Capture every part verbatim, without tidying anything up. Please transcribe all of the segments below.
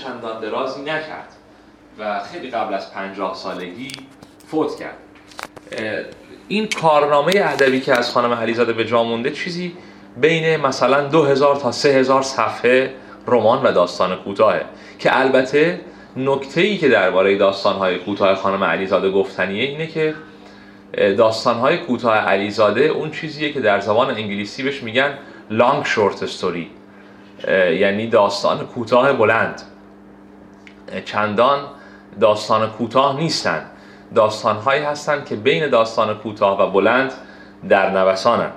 چندان درازی نکرد و خیلی قبل از پنجاه سالگی فوت کرد. این کارنامه ادبی که از خانم علیزاده به جا مونده چیزی بین مثلا دو هزار تا سه هزار صفحه رمان و داستان کوتاهه که البته نکته‌ای که درباره داستان‌های کوتاه خانم علیزاده گفتنیه اینه که داستان‌های کوتاه علیزاده اون چیزیه که در زبان انگلیسی بهش میگن long short story، یعنی داستان کوتاه بلند. چندان داستان کوتاه نیستن، داستان‌هایی هستن که بین داستان کوتاه و بلند در نوسانن.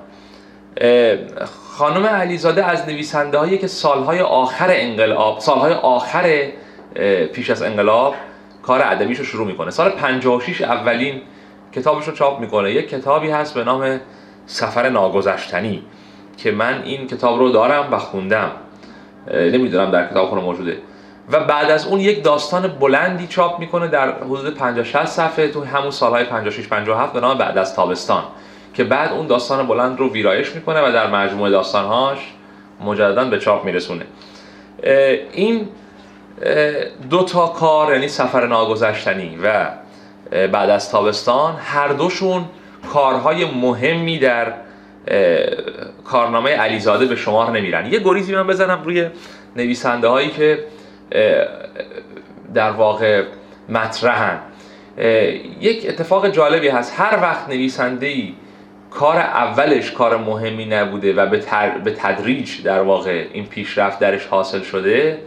خانم علیزاده از نویسنده‌هایی که سالهای آخر انقلاب، سالهای آخر پیش از انقلاب کار ادبیشو شروع میکنه. سال پنجاه و شش اولین کتابش رو چاپ میکنه. یک کتابی هست به نام سفر ناگذشتنی که من این کتاب رو دارم و خوندم، نمیدونم در کتابخونه موجوده. و بعد از اون یک داستان بلندی چاپ میکنه در حدود پنجاه شصت صفحه تو همون سالهای پنجاه و شش پنجاه و هفت به نام بعد از تابستان، که بعد اون داستان بلند رو ویرایش میکنه و در مجموعه داستانهاش مجددا به چاپ میرسونه. این دو تا کار، یعنی سفر ناگذشتنی و بعد از تابستان، هر دوشون کارهای مهمی در کارنامه علیزاده به شمار نمیرن. یه گریزی من بزنم روی نویسنده هایی که در واقع مطرحن. یک اتفاق جالبی هست، هر وقت نویسنده‌ای کار اولش کار مهمی نبوده و به تدریج در واقع این پیشرفت درش حاصل شده،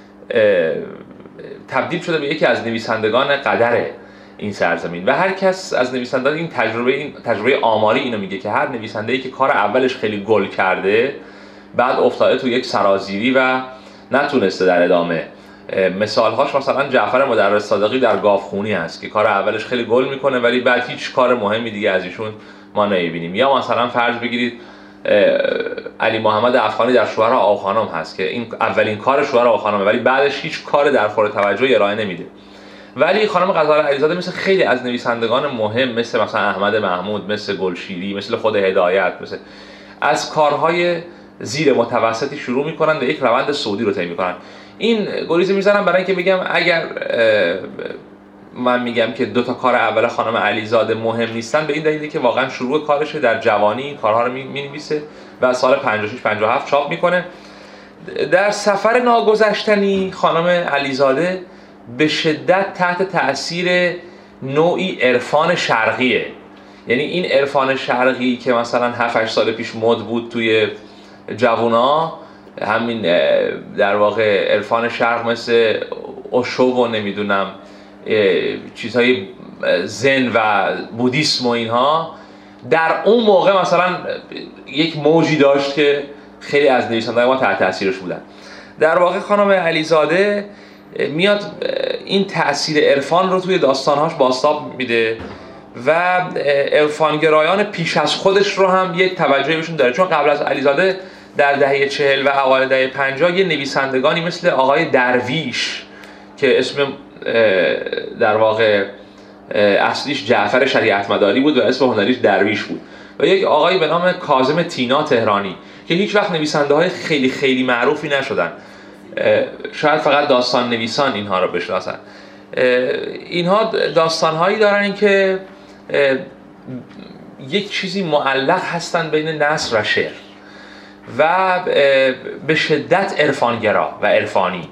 تبدیل شده به یکی از نویسندگان قدر این سرزمین. و هر کس از نویسندگان این تجربه این تجربه آماری اینو میگه که هر نویسنده‌ای که کار اولش خیلی گل کرده، بعد افتاده تو یک سرازیری و نتونسته در ادامه. مثال‌هاش مثلا جعفر مدرس صادقی در گاوخونی هست که کار اولش خیلی گل میکنه ولی بعد هیچ کار مهمی دیگه از ایشون ما نمیبینیم. یا مثلا فرض بگیرید علی محمد افغانی در شوهر آقاخانم هست که این اولین کار شوهر آقاخانمه ولی بعدش هیچ کار در خور توجهی ارائه نمیده. ولی خانم غزاله علیزاده مثل خیلی از نویسندگان مهم، مثل مثلا احمد محمود، مثل گلشیری، مثل خود هدایت، مثل از کارهای زیر متوسطی شروع میکنن و یک روند صعودی رو طی میکنن. این گریزی میزنم برای اینکه بگم اگر من میگم که دو تا کار اول خانم علیزاده مهم نیستن، به این دلیلی که واقعا شروع کارش در جوانی این کارها رو مینویسه و سال پنجاه و شش پنجاه و هفت چاپ میکنه. در سفر ناگذشتنی خانم علیزاده به شدت تحت تأثیر نوعی عرفان شرقیه. یعنی این عرفان شرقی که مثلا هفت هشت سال پیش مد بود توی جوونا، همین در واقع عرفان شرق مثل اوشو و نمیدونم چیزهای زن و بودیسم و اینها، در اون موقع مثلا یک موجی داشت که خیلی از نویسنده‌های ما تحت تاثیرش بودن. در واقع خانم علیزاده میاد این تأثیر عرفان رو توی داستانهاش بازتاب میده و عرفانگرایان پیش از خودش رو هم یک توجهی بهشون داره، چون قبل از علیزاده در دهه چهل و اوایل دهه پنجاه یه نویسندگانی مثل آقای درویش که اسم در واقع اصلیش جعفر شریعت مداری بود و اسم هنریش درویش بود، و یک آقایی به نام کاظم طینا تهرانی که هیچ وقت نویسنده های خیلی خیلی معروفی نشدن، شاید فقط داستان نویسان اینها رو بشناسن. اینها داستانهایی دارن که یک چیزی معلق هستن بین نثر و شعر و به شدت عرفانگرا و عرفانی،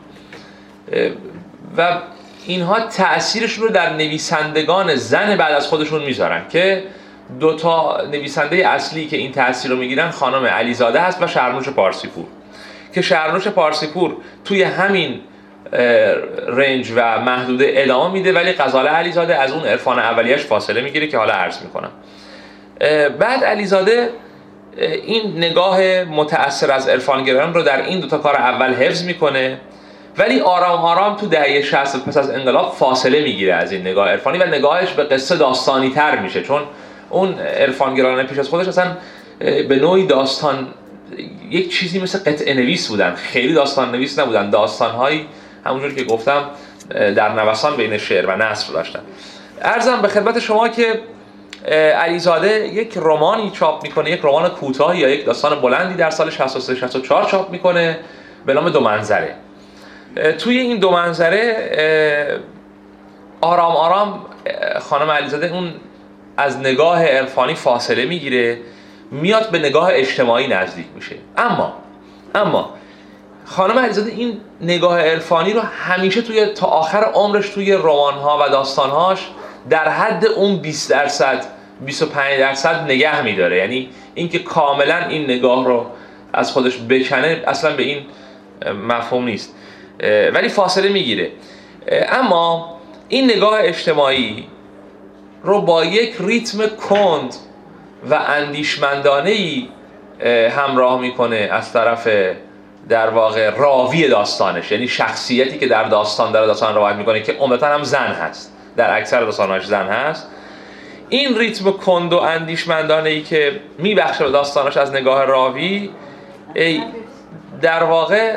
و اینها تأثیرشون رو در نویسندگان زن بعد از خودشون میذارن که دو تا نویسنده اصلی که این تأثیر رو میگیرن خانم علیزاده هست و شهرنوش پارسیپور، که شهرنوش پارسیپور توی همین رنج و محدوده ادامه میده ولی غزاله علیزاده از اون عرفان اولیش فاصله میگیره که حالا عرض میکنم. بعد علیزاده این نگاه متأثر از عرفانگرایان رو در این دو تا کار اول حفظ میکنه ولی آرام آرام تو دهه شصت پس از انقلاب فاصله میگیره از این نگاه عرفانی و نگاهش به قصه داستانی تر میشه، چون اون عرفانگرایان پیش از خودش اصلا به نوعی داستان یک چیزی مثل قطعه نویس بودن، خیلی داستان نویس نبودن، داستانهایی همونجور که گفتم در نوسان بین شعر و نثر داشتن. عرضم به خدمت شما که علیزاده یک رمانی چاپ میکنه، یک رمان کوتاه یا یک داستان بلندی در سال شصت و سه شصت و چهار چاپ میکنه به نام دو منظره. توی این دو منظره آرام آرام خانم علیزاده اون از نگاه عرفانی فاصله میگیره، میاد به نگاه اجتماعی نزدیک میشه. اما اما خانم علیزاده این نگاه عرفانی رو همیشه توی تا آخر عمرش توی رمان‌ها و داستان‌هاش در حد اون بیست درصد بیست و پنج درصد نگه میداره. یعنی اینکه کاملا این نگاه رو از خودش بکنه اصلا به این مفهوم نیست، ولی فاصله میگیره. اما این نگاه اجتماعی رو با یک ریتم کند و اندیشمندانه‌ای همراه میکنه از طرف در واقع راوی داستانش، یعنی شخصیتی که در داستان داره داستان روایت میکنه که عمدتاً هم زن هست، در اکثر داستاناش زن هست. این ریتم کند و اندیشمندانه‌ای که میبخشه به داستانش از نگاه راوی در واقع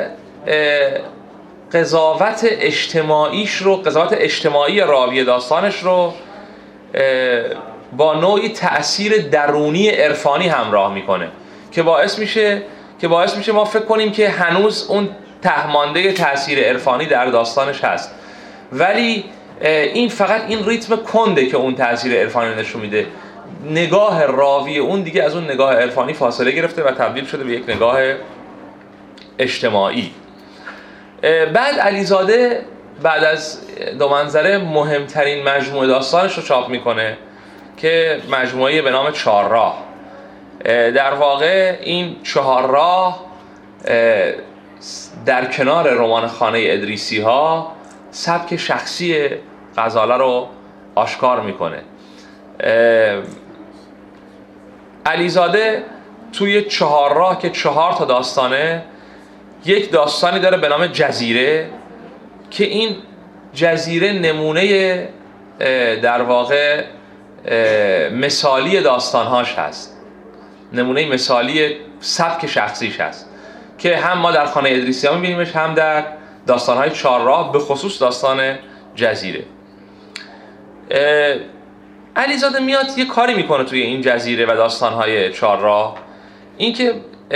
قضاوت اجتماعیش رو قضاوت اجتماعی راوی داستانش رو با نوعی تأثیر درونی عرفانی همراه میکنه که باعث میشه که باعث میشه ما فکر کنیم که هنوز اون تهمانده تأثیر عرفانی در داستانش هست، ولی این فقط این ریتم کنده که اون تأثیر عرفانی نشون میده. نگاه راوی اون دیگه از اون نگاه عرفانی فاصله گرفته و تبدیل شده به یک نگاه اجتماعی. بعد علیزاده بعد از دو منظره مهمترین مجموعه داستانش رو چاپ میکنه که مجموعه به نام چهار راه. در واقع این چهار راه در کنار رمان خانه ادریسی ها سبک شخصی غزاله رو آشکار میکنه. علیزاده توی چهار راه که چهار تا داستانه، یک داستانی داره به نام جزیره که این جزیره نمونه در واقع مثالی داستانهاش هست، نمونه مثالی سبک شخصیش هست که هم ما در خانه ادریسی ها میبینیمش هم در داستانهای چهار راه، به خصوص داستان جزیره. علیزاده میاد یه کاری میکنه توی این جزیره و داستانهای چهار راه، این که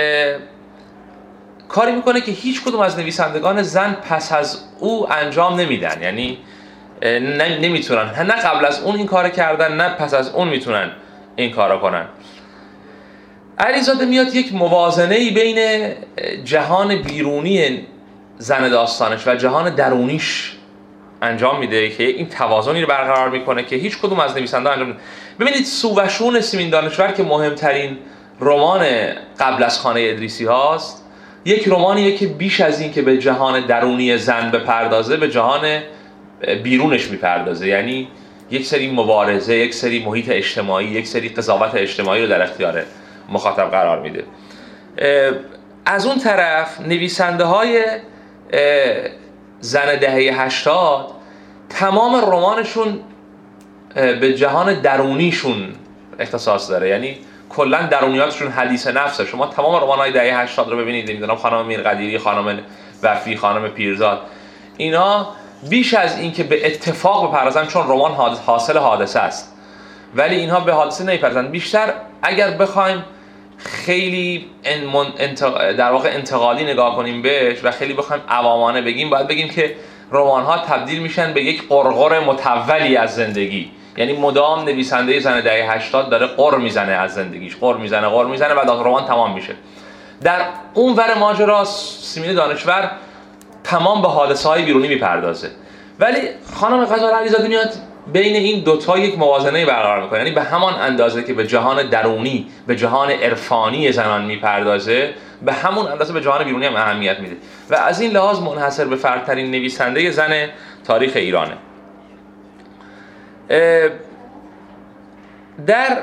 کاری میکنه که هیچ کدوم از نویسندگان زن پس از او انجام نمیدن، یعنی نمیتونن، نه قبل از اون این کار کردن نه پس از اون میتونن این کارو کنن. علیزاده میاد یک موازنه‌ای بین جهان بیرونی زن داستانش و جهان درونیش انجام میده که این توازنی رو برقرار میکنه که هیچ کدوم از نویسندگان انجام نمیدن. ببینید سووشون سیمین دانشور که مهمترین رمان قبل از خانه ادریسی هاست، یک رمانیه که بیش از این که به جهان درونی زن بپردازه به جهان بیرونش میپردازه، یعنی یک سری مبارزه، یک سری محیط اجتماعی، یک سری قضاوت اجتماعی رو در اختیار مخاطب قرار میده. از اون طرف نویسنده های زن دهه هشتاد تمام رمانشون به جهان درونیشون اختصاص داره، یعنی کلا درونیاتشون حدیث نفسه. شما تمام رمان‌های دهه هشتاد رو ببینید، نمیدونم خانم میرقدیری، خانم وفی، خانم پیرزاد، اینا بیش از این که به اتفاق بپردازن، چون رمان حاصل حادثه است ولی اینها به حادثه نمیپردازن، بیشتر اگر بخوایم خیلی در واقع انتقادی نگاه کنیم بهش و خیلی بخوایم عوامانه بگیم، باید بگیم که رمان‌ها تبدیل میشن به یک قرقر متولی از زندگی، یعنی مدام نویسنده زن دهه هشتاد داره قر میزنه از زندگیش، قر میزنه قر میزنه و رمان تمام میشه. در اون ور ماجرا سیمین دانشور تمام به حادثه‌های بیرونی میپردازه، ولی خانم غزاله علیزاده میاد بین این دوتا یک موازنه برقرار میکنه، یعنی به همان اندازه که به جهان درونی، به جهان عرفانی زنان میپردازه، به همون اندازه به جهان بیرونی هم اهمیت میده و از این لحاظ منحصر به فردترین نویسنده زن تاریخ ایرانه. در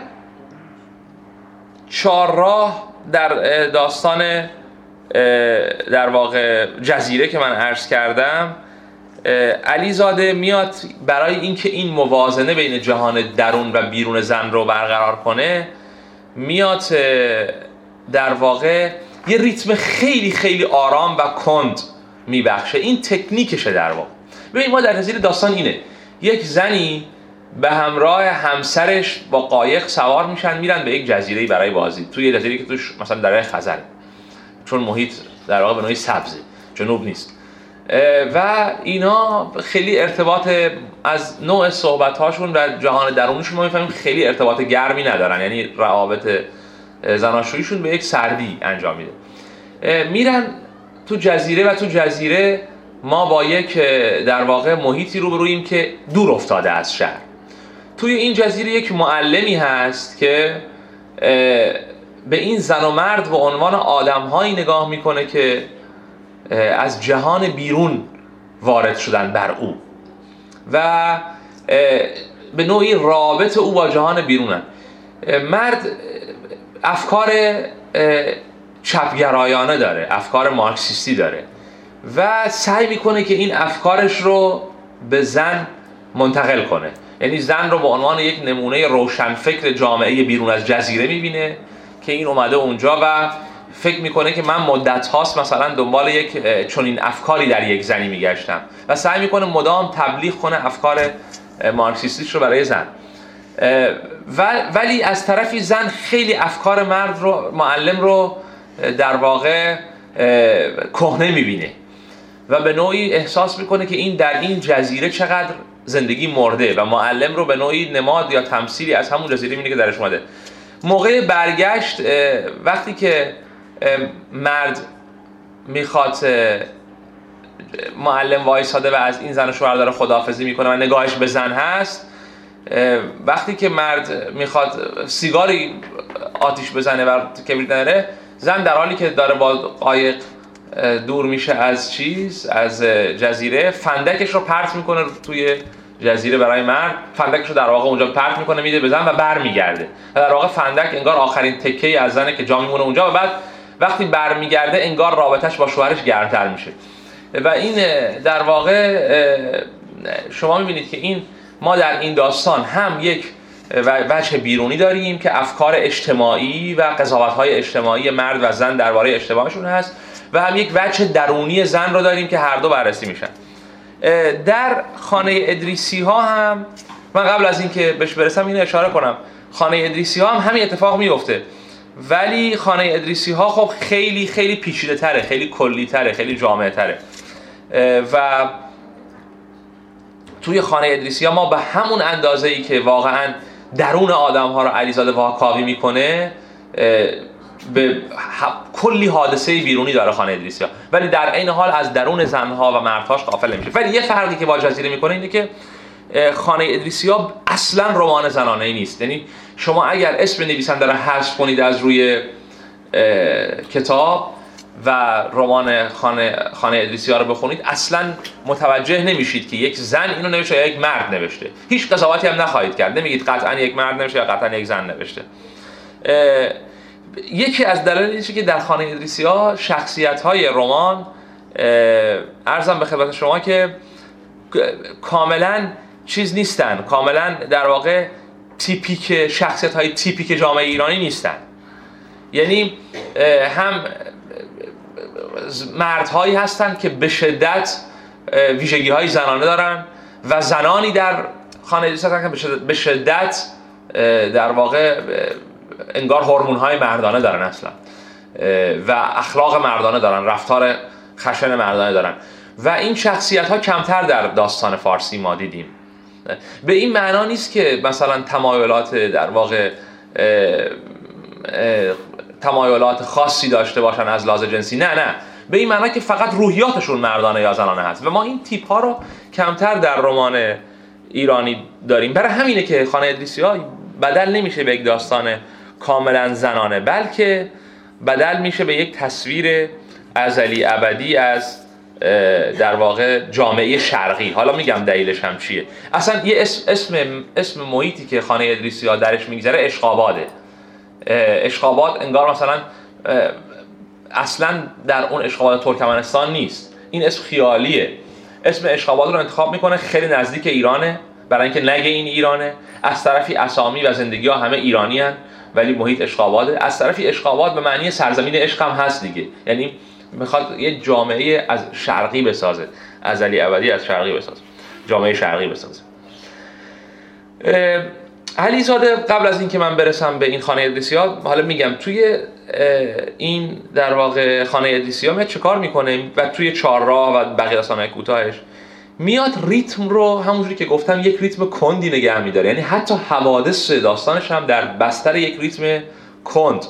چهار راه، در داستان در واقع جزیره که من عرض کردم، علیزاده میاد برای اینکه این موازنه بین جهان درون و بیرون زن رو برقرار کنه، میاد در واقع یه ریتم خیلی خیلی آرام و کند میبخشه. این تکنیکشه در واقع. ببین ما در جزیره داستان اینه، یک زنی به همراه همسرش با قایق سوار میشن، میرن به یک جزیره‌ای برای بازی، توی جزیره‌ای که توش مثلا دره خزر، چون محیط در واقع به نوعی سبزه، جنوب نیست، و اینا خیلی ارتباط از نوع صحبت‌هاشون و جهان درونشون ما می‌فهمیم خیلی ارتباط گرمی ندارن، یعنی روابط زناشوییشون به یک سردی انجام میده. میرن تو جزیره و تو جزیره ما با یک در واقع محیطی روبرویم که دور افتاده از شهر. توی این جزیره یک معلمی هست که به این زن و مرد به عنوان آدم‌هایی نگاه میکنه که از جهان بیرون وارد شدن بر او و به نوعی رابط او با جهان بیرونن. مرد افکار چپگرایانه داره، افکار مارکسیستی داره و سعی میکنه که این افکارش رو به زن منتقل کنه. یعنی زن رو به عنوان یک نمونه روشنفکر جامعه بیرون از جزیره میبینه که این اومده اونجا و فکر میکنه که من مدت هاست مثلا دنبال یک چنین افکاری در یک زنی میگشتم و سعی میکنه مدام تبلیغ کنه افکار مارکسیستیش رو برای زن. ولی از طرفی زن خیلی افکار مرد رو، معلم رو در واقع کهنه میبینه و به نوعی احساس میکنه که این در این جزیره چقدر زندگی مرده و معلم رو به نوعی نماد یا تمثیلی از همون جزیره میبینه که درش اومده. موقع برگشت وقتی که مرد میخواد معلم وایساده و از این زن و شوهر داره خداحافظی میکنه و نگاهش به زن هست، وقتی که مرد میخواد سیگاری آتیش بزنه و کبریت نره، زن در حالی که داره با قایق دور میشه از چیز از جزیره فندکش رو پرت میکنه توی جزیره برای مرد، فندکش رو در واقع اونجا پرت میکنه میده به زن و برمیگرده و در واقع فندک انگار آخرین تکه از زنه که جا میمونه اونجا و بعد وقتی برمیگرده انگار رابطش با شوهرش گرمتر میشه و این در واقع شما میبینید که این ما در این داستان هم یک وجه بیرونی داریم که افکار اجتماعی و قضاوت‌های اجتماعی مرد و زن درباره اشتباهشون هست و هم یک وجه درونی زن رو داریم که هر دو بررسی میشن. در خانه ادریسی ها هم من قبل از اینکه بهش برسم اینو اشاره کنم، خانه ادریسی ها هم همین اتفاق میفته، ولی خانه ادریسی ها خب خیلی خیلی پیچیده تره، خیلی کلی تره، خیلی جامع تره و توی خانه ادریسی ها ما به همون اندازه‌ای که واقعا درون آدم ها رو علیزاده واکاوی میکنه به کلی حادثه بیرونی داره خانه ادریسی ها، ولی در عین حال از درون زنها و مردهاش غافل نمیشه. ولی یه فرقی که با جزیره میکنه اینه که خانه ادریسی ها اصلا رمان زنانه ای نیست. یعنی شما اگر اسم نویسنده رو حذف کنید از روی کتاب و رمان خانه خانه ادریسی ها رو بخونید اصلا متوجه نمیشید که یک زن اینو نوشته یا یک مرد نوشته. هیچ قضاوتی هم نخواهید کرد، نمیگید قطعا یک مرد نوشته یا قطعا یک زن نوشته. یکی از دلایل اینه که در خانه ادریسی ها شخصیت های رمان عرضم به خدمت شما که کاملا چیز نیستن، کاملا در واقع تیپیک شخصیت های تیپیک جامعه ایرانی نیستن. یعنی هم مردهایی هستند که به شدت ویژگی های زنانه دارن و زنانی در خانه ادریسی هستند که به شدت در واقع انگار هورمون های مردانه دارن اصلا و اخلاق مردانه دارن، رفتار خشن مردانه دارن و این شخصیت ها کمتر در داستان فارسی ما دیدیم. به این معنا نیست که مثلا تمایلات در واقع اه اه تمایلات خاصی داشته باشن از لحاظ جنسی، نه نه، به این معنا که فقط روحیاتشون مردانه یا زنانه هست و ما این تیپ ها رو کمتر در رمان ایرانی داریم. برای همینه که خانه ادریسی ها بدل نمیشه به یک داستان کاملا زنانه، بلکه بدل میشه به یک تصویر ازلی ابدی از در واقع جامعه شرقی. حالا میگم دلیلش هم چیه. اصلا یه اسم اسم اسم محیطی که خانه ادریسی ها درش میگذره اشقاباده. اشقاباد انگار مثلا اصلا در اون اشقاباد ترکمنستان نیست، این اسم خیالیه. اسم اشقاباد رو انتخاب میکنه، خیلی نزدیک ایرانه برای اینکه نگه این ایرانه. از طرفی اسامی و زندگی ها همه ایرانی هن ولی محیط اشقاباده. از طرفی اشقاباد به معنی سرزمین عشق هم هست دیگه، یعنی میخواد یه جامعه از شرقی بسازه، ازلی ابدی از شرقی بسازه، جامعه شرقی بسازه. علیزاده قبل از اینکه من برسم به این خانه ادریسی ها، حالا میگم توی این در واقع خانه ادریسی ها چه کار میکنه و توی چهارراه و بقیه داستان‌های کوتاهش میاد ریتم رو همونجوری که گفتم یک ریتم کندی نگه میداره، یعنی حتی حوادث داستانش هم در بستر یک ریتم کند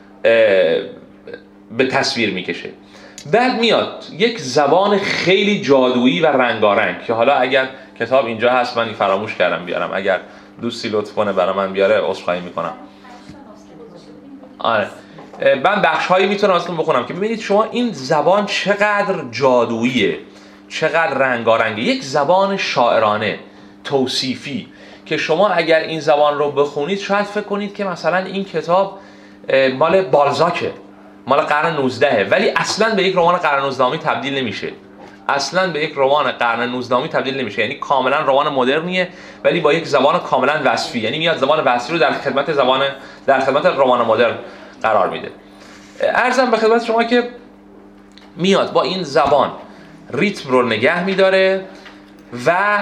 به تصویر میکشه. بعد میاد یک زبان خیلی جادویی و رنگارنگ که حالا اگر کتاب اینجا هست من فراموش کردم بیارم، اگر دوستی لطف کنه برای من بیاره عذرخواهی میکنم. آره من بخش هایی میتونم اصلا بخونم که ببینید شما این زبان چقدر جادوییه، چقدر رنگارنگه، یک زبان شاعرانه توصیفی که شما اگر این زبان رو بخونید شاید فکر کنید که مثلا این کتاب مال بالزاکه، مال قرن نوزدهه، ولی اصلا به یک رمان قرن نوزدهمی تبدیل نمیشه، اصلا به یک رمان قرن نوزدهمی تبدیل نمیشه، یعنی کاملا رمان مدرنیه ولی با یک زبان کاملا وصفی، یعنی میاد زبان وصفی رو در خدمت زبان در خدمت رمان مدرن قرار میده. عرضم به خدمت شما که میاد با این زبان ریتم رو نگه میداره و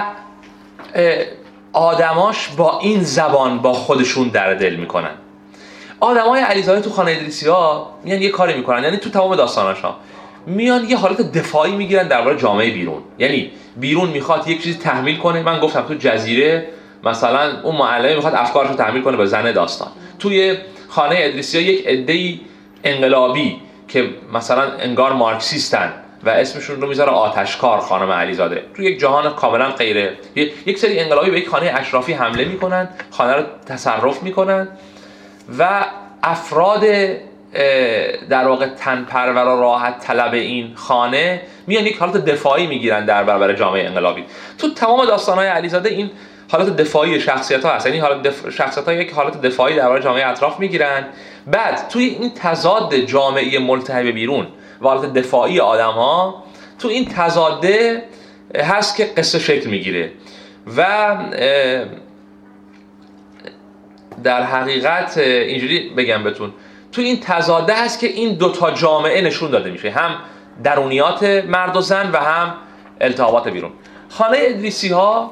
آدماش با این زبان با خودشون در دل میکنن. آدمای علیزاده تو خانه ادریسی ها میان یه کاری میکنن، یعنی تو تمام داستاناش ها میان یه حالت دفاعی میگیرن درباره جامعه بیرون، یعنی بیرون میخواد یک چیزی تحمیل کنه. من گفتم تو جزیره مثلا اون معلم میخواد افکارش رو تحمیل کنه به زن داستان، توی خانه ادریسی ها یک عده‌ای انقلابی که مثلا انگار مارکسیستن و اسمشون رو میذاره آتشکار خانم علیزاده، تو یک جهان کاملا غیره یک سری انقلابی به یک خانه اشرافی حمله میکنن، خانه رو تصرف میکنن و افراد در واقع تنپرور و راحت طلب این خانه میان یک حالت دفاعی میگیرن در برابر جامعه انقلابی. تو تمام داستان‌های علیزاده این حالت دفاعی شخصیت‌ها هست، یعنی حالت دف... شخصیت‌ها یک حالت دفاعی در برابر جامعه اطراف میگیرن. بعد توی این تضاد جامعه ملتهب بیرون و حالت دفاعی آدم‌ها، تو این تضاده هست که قصه شکل میگیره و در حقیقت اینجوری بگم بهتون، تو این تضاده هست که این دوتا جامعه نشون داده میشه، هم درونیات مرد و زن و هم التهابات بیرون. خانه ادریسی ها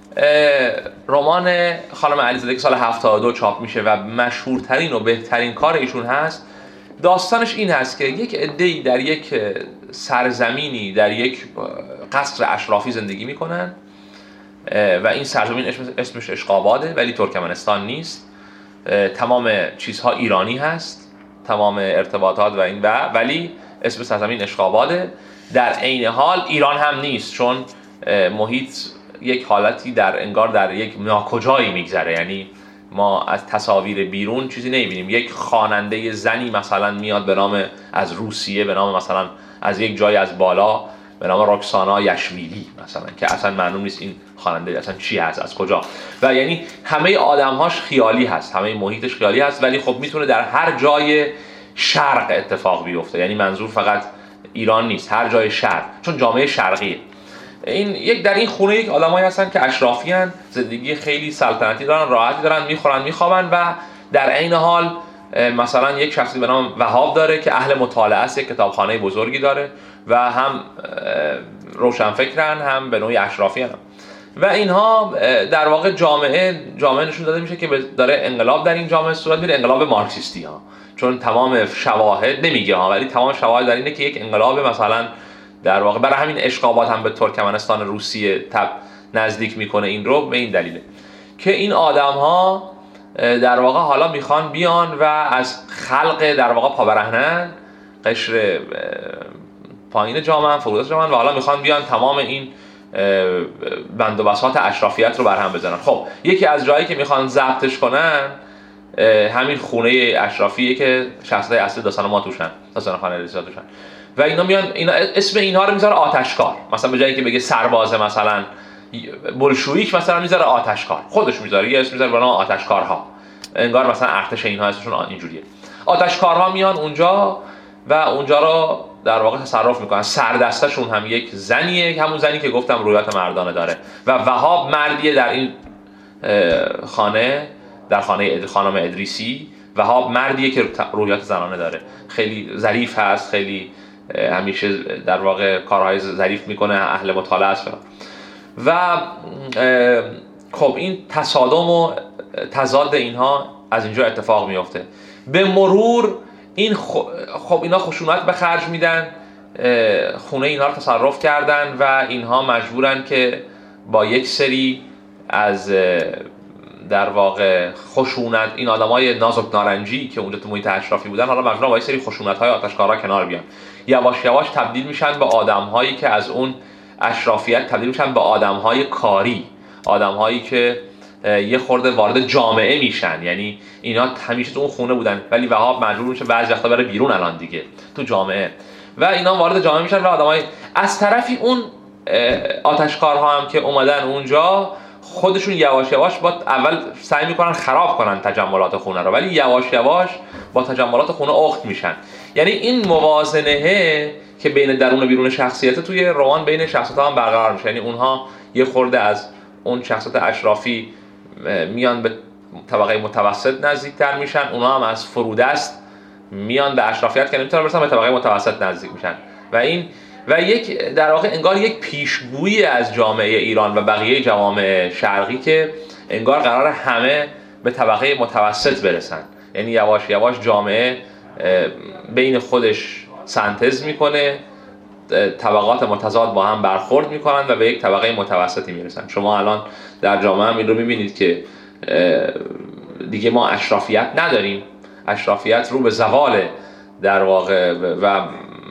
رمان خانم علیزاده که سال هفتاد و دو چاپ میشه و مشهورترین و بهترین کار ایشون هست، داستانش این هست که یک عده‌ای در یک سرزمینی در یک قصر اشرافی زندگی میکنن و این سرزمین اسمش اشقاباده ولی ترکمنستان نیست، تمام چیزها ایرانی هست، تمام ارتباطات و این و ولی اسم سرزمین اشقاباده. در عین حال ایران هم نیست، چون محیط یک حالتی در انگار در یک ناکجایی میگذره، یعنی ما از تصاویر بیرون چیزی نمیبینیم. یک خواننده زنی مثلا میاد به نام از روسیه، به نام مثلا از یک جای از بالا به نام رکسانا یشویلی مثلا، که اصلا معلوم نیست این خواننده اصلا چی هست، از کجا، و یعنی همه آدم‌هاش خیالی هست، همه محیطش خیالی هست، ولی خب میتونه در هر جای شرق اتفاق بیفته، یعنی منظور فقط ایران نیست، هر جای شرق، چون جامعه شرقیه. این یک در این خونه یک آدمایی هستن که اشرافی هستن، زندگی خیلی سلطنتی دارن، راحتی دارن، میخورن میخوابن و در عین حال مثلا یک شخصی به نام وهاب داره که اهل مطالعه است، یک کتابخانه بزرگی داره و هم روشنفکرن هم به نوعی اشرافی هستن و اینها در واقع جامعه جامعه نشون داده میشه که داره انقلاب در این جامعه صورت میگیره، انقلاب مارکسیستی ها، چون تمام شواهد نمیگه ها ولی تمام شواهد در اینه که یک انقلاب مثلا در واقع برای همین اشقابات هم به ترکمنستان روسیه تب نزدیک میکنه، این رو به این دلیله که این آدم ها در واقع حالا میخوان بیان و از خلق در واقع پابرهنن، قشر پایین جامعه، فرودست جامعه، و حالا میخوان بیان تمام این بند و بساط اشرافیت رو برهم بزنن. خب یکی از جایی که میخوان ضبطش کنن همین خونه اشرافیه که شخصیت اصلی داستان ما توشن، داستان خانه ادریسی توشن و اینا میان اینا اسم اینها رو میذاره آتشکار، مثلا به جایی که بگه سرباز مثلا بولشویک مثلا میذاره آتشکار، خودش میذاره یه اسم میذاره به نام آتشکارها، انگار مثلا ارتش اینها اسمشون اینجوریه. آتشکارها میان اونجا و اونجا رو در واقع تصرف میکنن. سردستشون هم یک زنیه، همون زنی که گفتم رویات مردانه داره و وهاب مردیه در این خانه، در خانه خانم ادریسی وهاب مردیه که رویات زنانه داره، خیلی ظریف هست، خیلی همیشه در واقع کارهای ظریف میکنه، اهل مطالعه است و خب این تصادم و تضاد اینها از اینجا اتفاق میفته. به مرور این خب اینا خشونت به خرج میدن، خونه اینا رو تصرف کردن و اینها مجبورن که با یک سری از در واقع خشونت، این آدمای نازک نارنجی که اونجا تو محیط اشرافی بودن حالا مجبورن با یک سری خشونت‌های آتشکارا کنار بیان، یواش یواش تبدیل میشن به آدم‌هایی که از اون اشرافیت تبدیل میشن به آدم‌های کاری، آدم‌هایی که یه خورده وارد جامعه میشن. یعنی اینا همیشه تو اون خونه بودن ولی وهاب مجبور میشه بعضی وقتا بره بیرون الان دیگه تو جامعه و اینا وارد جامعه میشن و آدمای از طرفی اون آتشکارها هم که اومدن اونجا خودشون یواش یواش با اول سعی میکنن خراب کنن تجملات خونه رو ولی یواش یواش با تجملات خونه اخت میشن. یعنی این موازنه که بین درون و بیرون شخصیت توی رمان بین شخصیت‌ها هم برقرار میشه. یعنی اونها یه خورده از اون شخصیت اشرافی میان به طبقه متوسط نزدیکتر میشن، اونها هم از فرودست میان به اشرافیت که نمیتونن برسن به طبقه متوسط نزدیک میشن و این و یک در واقع انگار یک پیشگویی از جامعه ایران و بقیه جوامع شرقی که انگار قرار همه به طبقه متوسط برسن. یعنی یواش یواش جامعه بین خودش سنتز میکنه، طبقات متضاد با هم برخورد میکنن و به یک طبقه متوسطی میرسن. شما الان در جامعه هم این رو میبینید که دیگه ما اشرافیت نداریم، اشرافیت رو به زوال در واقع و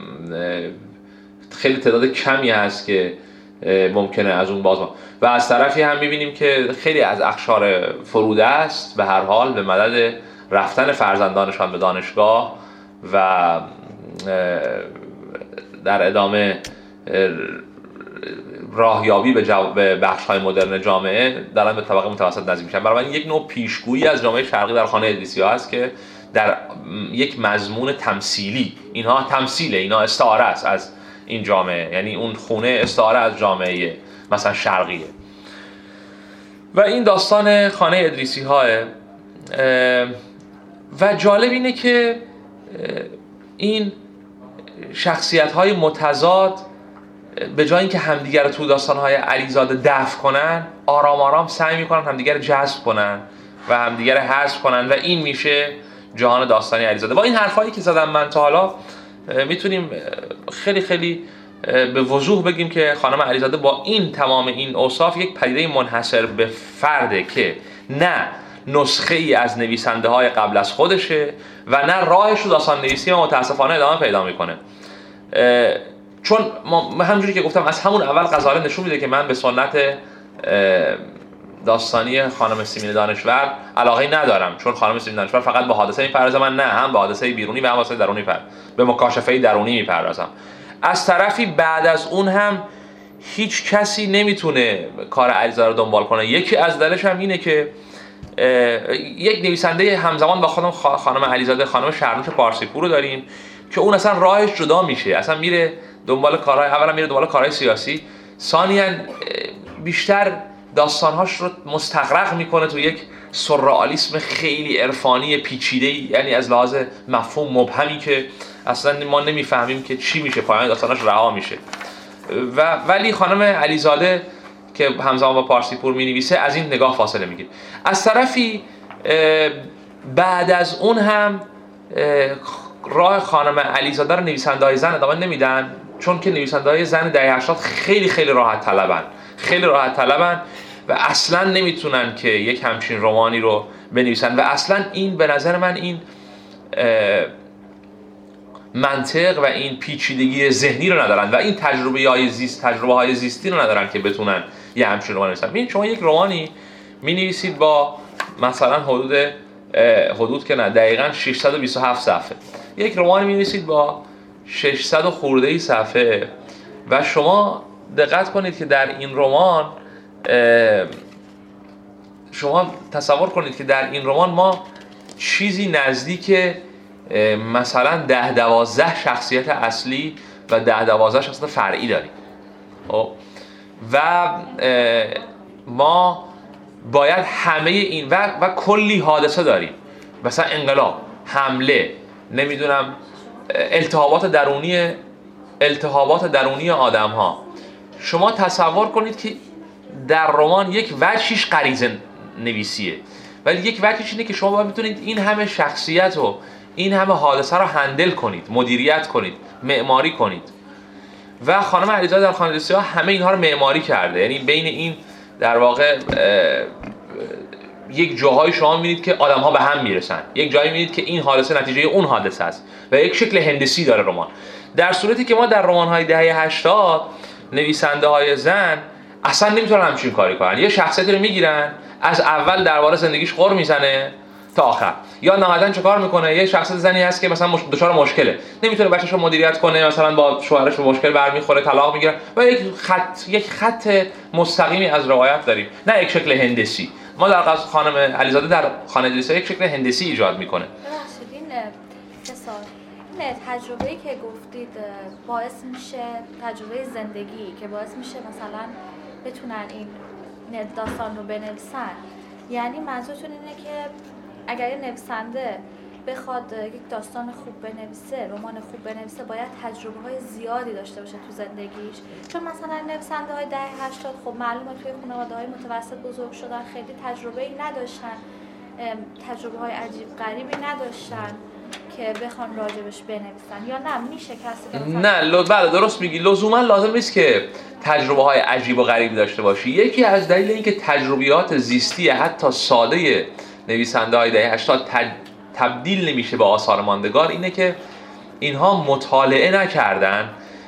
خیلی تعداد کمی هست که ممکنه از اون باز ما. و از طرفی هم میبینیم که خیلی از اقشار فروده است به هر حال به مدد رفتن فرزندانشان به دانشگاه و در ادامه راهیابی به, جو... به بخش‌های مدرن جامعه دارن به طبقه متوسط نزدیک میشن. برای این یک نوع پیشگویی از جامعه شرقی در خانه ادریسی‌ها هست که در یک مضمون تمثیلی، اینها تمثیله، اینا استعاره است از این جامعه، یعنی اون خونه استعاره از جامعه مثلا شرقیه. و این داستان خانه ادریسی‌ها و جالب اینه که این شخصیت‌های متضاد به جای اینکه همدیگر رو تو داستان‌های علیزاده دفع کنن، آرام آرام سعی می‌کنن همدیگر رو جذب کنن و همدیگر رو حذف کنن و این میشه جهان داستانی علیزاده. با این حرفایی که زدم من تا حالا میتونیم خیلی خیلی به وضوح بگیم که خانم علیزاده با این تمام این اوصاف یک پدیده منحصر به فرده که نه نسخه ای از نویسنده های قبل از خودشه و نه راهش رو داستان نویسی متاسفانه ادامه پیدا میکنه. چون ما همونجوری که گفتم از همون اول غزاله نشون میده که من به سنت داستانی خانم سیمین دانشور علاقه ندارم، چون خانم سیمین دانشور فقط به حادثه میپردازه، من نه، هم به حادثه بیرونی و هم حادثه درونی پر به مکاشفه درونی میپردازم. از طرفی بعد از اون هم هیچ کسی نمیتونه کار علیزاده رو دنبال کنه. یکی از دلش هم اینه که یک نویسنده همزمان با خودم خانم علیزاده، خانم شهرنوش پارسیپور رو داریم که اون اصلا راهش جدا میشه، اصلا میره دنبال کارهای، اولا میره دنبال کارهای سیاسی، ثانیاً بیشتر داستانهاش رو مستغرق میکنه تو یک سورئالیسم خیلی عرفانی پیچیده، یعنی از لحاظ مفهوم مبهمی که اصلا ما نمیفهمیم که چی میشه، پایان داستانش رها میشه. و ولی خانم علیزاده که همزمان با پارسیپور مینویسه از این نگاه فاصله میگیره. از طرفی بعد از اون هم راه خانم علیزاده رو نویسنده‌های زن ادامه نمیدن، چون که نویسنده‌های زن دهه هشتاد خیلی خیلی راحت طلبن خیلی راحت طلبن و اصلا نمیتونن که یک همچین رمانی رو بنویسن و اصلا این به نظر من این منطق و این پیچیدگی ذهنی رو ندارن و این تجربه های زیست تجربه های زیستی رو ندارن که بتونن یه همچین رمان بنویسن. ببین شما یک رمانی می‌نویسید با مثلا حدود حدود که نه دقیقاً ششصد و بیست و هفت صفحه، یک رمان می‌نویسید با ششصد و خورده‌ای صفحه و شما دقت کنید که در این رمان شما تصور کنید که در این رمان ما چیزی نزدیک مثلا ده دوازده شخصیت اصلی و ده دوازده شخصیت فرعی داریم و ما باید همه این و, و کلی حادثه داریم، مثلا انقلاب، حمله، نمیدونم التهابات درونی التهابات درونی آدم ها. شما تصور کنید که در رمان یک وجهش غریزه نویسیه ولی یک وجهش اینه که شما باید بتونید این همه شخصیت رو این همه حادثه رو هندل کنید، مدیریت کنید، معماری کنید. و خانم علیزاده در خانه سیاه همه اینها رو معماری کرده. یعنی بین این در واقع یک جاهای شما می‌بینید که آدم‌ها به هم میرسن، یک جایی می‌بینید که این حادثه نتیجه اون حادثه است و یک شکل هندسی داره رمان. در صورتی که ما در رمان‌های دهه هشتاد نویسنده‌های زن اصلا نمیتونن همچین کاری کنن. یه شخصیتی رو میگیرن، از اول درباره زندگیش قر میزنه تا آخر. یا نهایتاً چه کار میکنه؟ یه شخصیت زنی هست که مثلا مش... دچار مشکله، نمیتونه بچه‌شو مدیریت کنه، مثلا با شوهرش به مشکل برمیخوره، طلاق میگیره و یک خط یک خط مستقیمی از روایت داریم، نه یک شکل هندسی. ما در قصد خانم علیزاده در خانه دریسا یک شکل هندسی ایجاد میکنه. ببخشید این مثال این تجربه‌ای که گفتید باعث میشه، تجربه زندگی که باعث میشه مثلا بتونن این داستان رو بنویسن، یعنی منظورتون اینه که اگر یه نویسنده بخواد یک داستان خوب بنویسه، رمان خوب بنویسه، باید تجربه های زیادی داشته باشه تو زندگیش. چون مثلا نویسنده های دهه هشتاد خب معلومه توی خانواده های متوسط بزرگ شدن، خیلی تجربه ای نداشتن، تجربه های عجیب غریبی نداشتن که بخوان راجبش بنویسن. یا نه میشه کسی که نه لو... بله درست میگی، لزوما لازم نیست که تجربه های عجیب و غریبی داشته باشی. یکی از دلیل اینکه تجربیات زیستی حتی ساده نویسنده های دهه هشتاد تج... تبدیل نمیشه به آثار ماندگار اینه که اینها مطالعه نکردن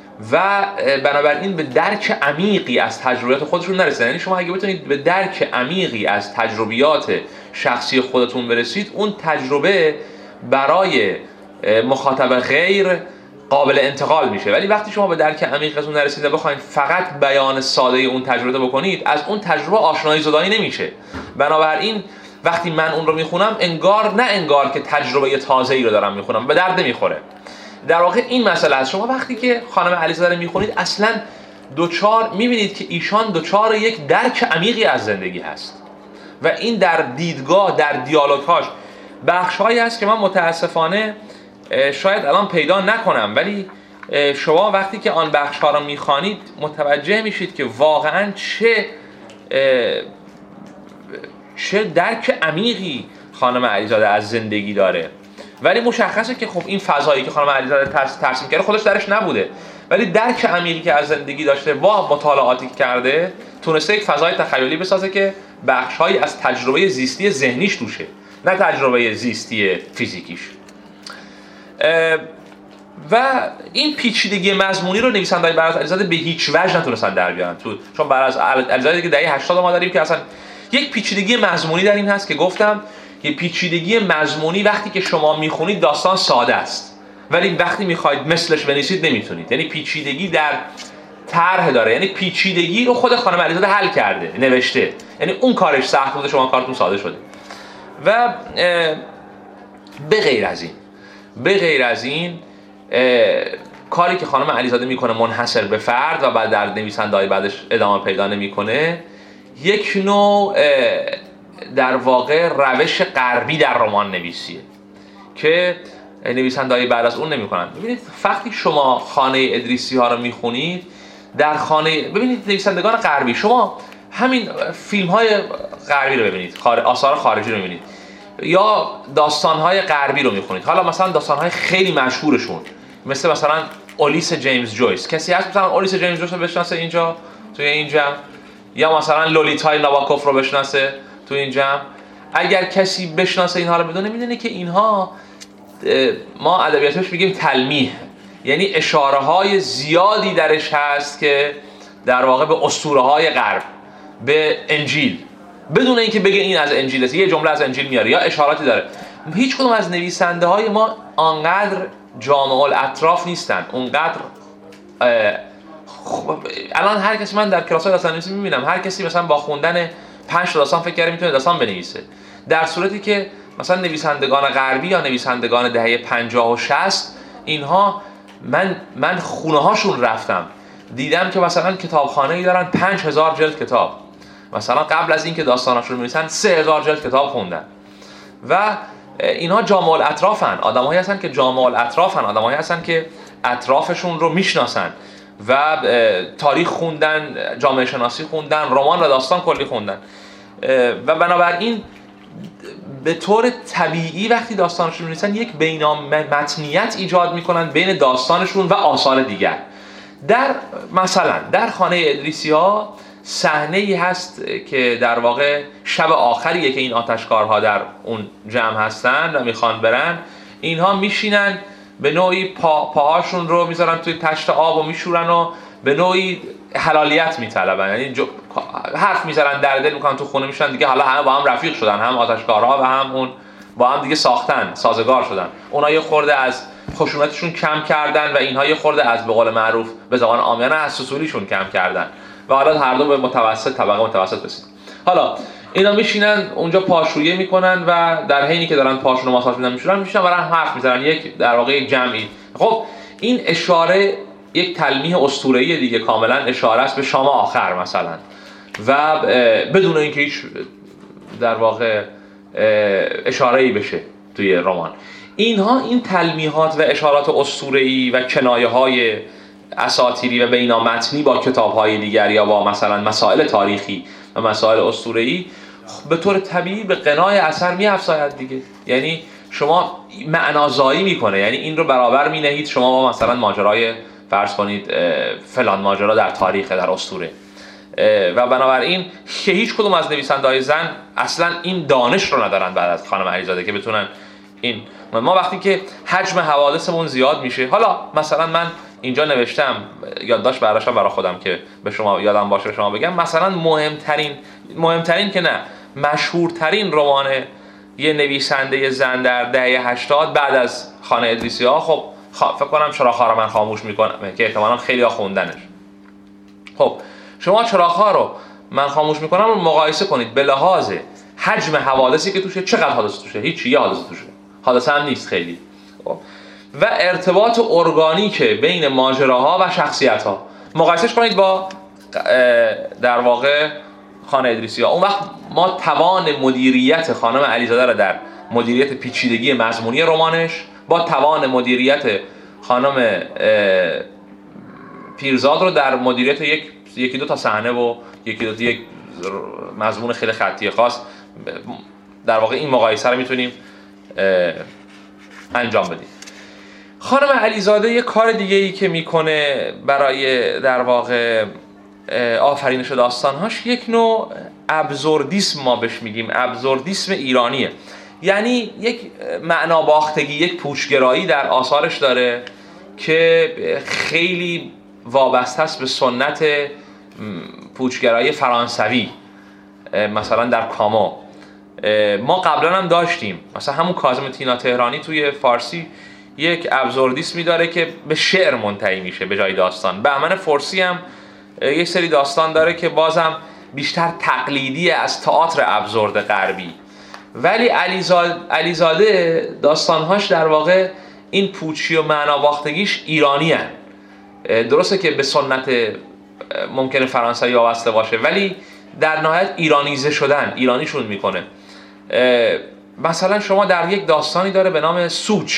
و بنابراین به درک عمیقی از تجربیات خودشون نرسیدن. یعنی شما اگه بتونید به درک عمیقی از تجربیات شخصی خودتون برسید، اون تجربه برای مخاطب غیر قابل انتقال میشه. ولی وقتی شما به درک عمیق از اون نرسید و بخواید فقط بیان ساده اون تجربه رو بکنید، از اون تجربه آشنایی زدایی نمیشه. بنابراین وقتی من اون رو میخونم انگار نه انگار که تجربه تازه‌ای رو دارم میخونم، به درد نمیخوره. در واقع این مسئله است. شما وقتی که خانم علیزاده رو میخونید اصلا دوچار میبینید که ایشان دوچار یک درک عمیقی از زندگی هست و این در دیدگاه، در دیالوگ‌هاش بخش‌هایی هست که من متاسفانه شاید الان پیدا نکنم، ولی شما وقتی که آن بخش‌ها رو میخوانید متوجه میشید که واقعاً چه چه درک عمیقی خانم علیزاده از زندگی داره. ولی مشخصه که خب این فضایی که خانم علیزاده ترسیم کرده خودش درش نبوده، ولی درک عمیقی که از زندگی داشته و مطالعاتی کرده تونسته یک فضای تخیلی بسازه که بخش‌هایی از تجربه زیستی ذهنیش توشه، نه تجربه زیستی فیزیکیش. و این پیچیدگی مضمونی رو نویسنده‌های بعد از علیزاده به هیچ وجه نتونستن در بیارن. تو چون بعد از علیزاده که دهه هشتاد ما داریم که اصلا یک پیچیدگی مضمونی در این هست که گفتم یه پیچیدگی مضمونی وقتی که شما میخونید داستان ساده است، ولی وقتی میخواید مثلش بنویسید نمیتونید. یعنی پیچیدگی در طرح داره، یعنی پیچیدگی رو خود خانم علیزاده حل کرده، نوشته. یعنی اون کارش سخت بوده، شما کارتون ساده شده. و به غیر از این به غیر از این کاری که خانم علیزاده میکنه منحصر به فرد و بعد در نویسنده‌های بعدش ادامه پیدا نمیکنه، یک نوع در واقع روش غربی در رمان نویسیه که نویسنده‌های بعد از اون نمی‌کنن. ببینید وقتی شما خانه ادریسی ها رو می‌خونید، در خانه ببینید نویسندگان غربی، شما همین فیلم‌های غربی رو ببینید، آثار خارجی رو ببینید یا داستان‌های غربی رو می‌خونید. حالا مثلا داستان‌های خیلی مشهورشون مثل مثلا اولیس جیمز جویس، کسی هست مثلا اولیس جیمز جویس رو بشناسه اینجا توی این جمع؟ یا مثلا لولیتای ناباکوف رو بشناسه تو این جمع؟ اگر کسی بشناسه اینها رو بدونه میدونه که اینها ما ادبیاتش میگیم تلمیح، یعنی اشاره های زیادی درش هست که در واقع به اسطوره های غرب، به انجیل، بدون اینکه بگه این از انجیل است، یه جمله از انجیل میاره یا اشاراتی داره. هیچ کدوم از نویسنده های ما آنقدر جامع الاطراف نیستن، اونقدر خب الان هر کسی، من در کلاس‌های داستان نویسی می‌بینم هر کسی مثلا با خوندن پنج تا داستان فکر کنه میتونه داستان بنویسه، در صورتی که مثلا نویسندگان غربی یا نویسندگان دهه پنجاه و شصت اینها من من خونه‌هاشون رفتم دیدم که مثلا کتابخانه‌ای دارن پنج هزار جلد کتاب، مثلا قبل از اینکه داستاناشون رو بنویسن سه هزار جلد کتاب خوندن و اینها جامع الاطرافن، آدمایی هستن که جامع الاطرافن، آدمایی هستن که اطرافشون رو میشناسن و تاریخ خوندن، جامعه شناسی خوندن، رمان و داستان کلی خوندن و بنابراین به طور طبیعی وقتی داستانشون می‌نویسن یک بینامتنیت ایجاد میکنن بین داستانشون و آثار دیگر. در مثلا در خانه ادریسی‌ها صحنه‌ای هست که در واقع شب آخریه که این آتشکارها در اون جمع هستن و میخوان برن، اینها میشینن به نوعی پا، پاهاشون رو میذارن توی تشت آب و میشورن و به نوعی حلالیت میطلبن، یعنی جو... حرف میذارن، در دل میکنن، تو خونه میشن دیگه، حالا همه با هم رفیق شدن، هم آتشکارها و هم اون با هم دیگه ساختن، سازگار شدن. اونها یه خورده از خشونتشون کم کردن و اینها یه خورده از به قول معروف به زبان عامیانه از سوسولیشون کم کردن و حالا هر دو به متوسط، طبقه متوسط رسیدن. حالا اینا میشینن اونجا پاشویه میکنن و در حینی که دارن پاشون رو ماساژ میدن میشورن میشینن برن حرف میزنن، یک در واقع یک جمعی. خب این اشاره یک تلمیح اسطوره‌ای دیگه، کاملا اشاره است به شام آخر مثلا و بدون اینکه هیچ در واقع اشاره‌ای بشه توی رمان. اینها این تلمیحات و اشارات اسطوره‌ای و کنایه‌های اساطیری و بینامتنی با کتاب‌های دیگر یا با مثلا مسائل تاریخی و مسائل اسطوره‌ای به طور طبیعی به قنای اثر می‌افزاید دیگه. یعنی شما معنازایی میکنه، یعنی این رو برابر می‌نهید شما با مثلا ماجرای فرض کنید فلان ماجرا در تاریخ، در اسطوره، و بنابراین که هیچ کدوم از نویسنده‌های زن اصلا این دانش رو ندارن بعد از خانم علیزاده که بتونن این. ما وقتی که حجم حوادثمون زیاد میشه، حالا مثلا من اینجا نوشتم، یادداشت برداشتم برای خودم که به شما یادم باشه به شما بگم، مثلا مهمترین مهمترین که نه مشهورترین رمان یه نویسنده زن در دهه هشتاد بعد از خانه ادریسی‌ها، خب فکر کنم چراغ‌ها رو من خاموش میکنم که احتمالاً خیلی‌ها خوندنش. خب شما چراغ‌ها رو من خاموش میکنم رو مقایسه کنید به لحاظ حجم حوادثی که توشه، چقدر حادثه توشه؟ هیچ، یه حادثه توشه، حادثه هم نیست خیلی. خب. و ارتباط ارگانیک بین ماجراها و شخصیت‌ها مقایسهش کنید با در واقع خانه ادریسی‌ها. اون وقت ما توان مدیریت خانم علیزاده رو در مدیریت پیچیدگی مضمونی رمانش با توان مدیریت خانم پیرزاد رو در مدیریت یک یکی دو تا صحنه و یکی دو تا یک مضمون خیلی خطی خاص، در واقع این مقایسه رو میتونیم انجام بدیم. خانم علیزاده یک کار دیگه ای که میکنه برای در واقع آفرینش داستانهاش، یک نوع ابزوردیسم ما بهش میگیم، ابزوردیسم ایرانیه. یعنی یک معنا باختگی، یک پوچگرایی در آثارش داره که خیلی وابسته است به سنت پوچگرایی فرانسوی. مثلا در کامو ما قبلا هم داشتیم، مثلا همون کاظم طینا تهرانی توی فارسی یک ابزوردیسمی داره که به شعر منتهی میشه به جای داستان. بهمن فرسی هم یک سری داستان داره که بازم بیشتر تقلیدی از تئاتر ابزورد غربی. ولی علیزاده, علیزاده داستانهاش در واقع این پوچی و معنا باختگیش ایرانی هن. درسته که به سنت ممکنه فرانسوی وابسته باشه ولی در نهایت ایرانیزه شدن، ایرانیشون میکنه. مثلا شما در یک داستانی داره به نام سوچ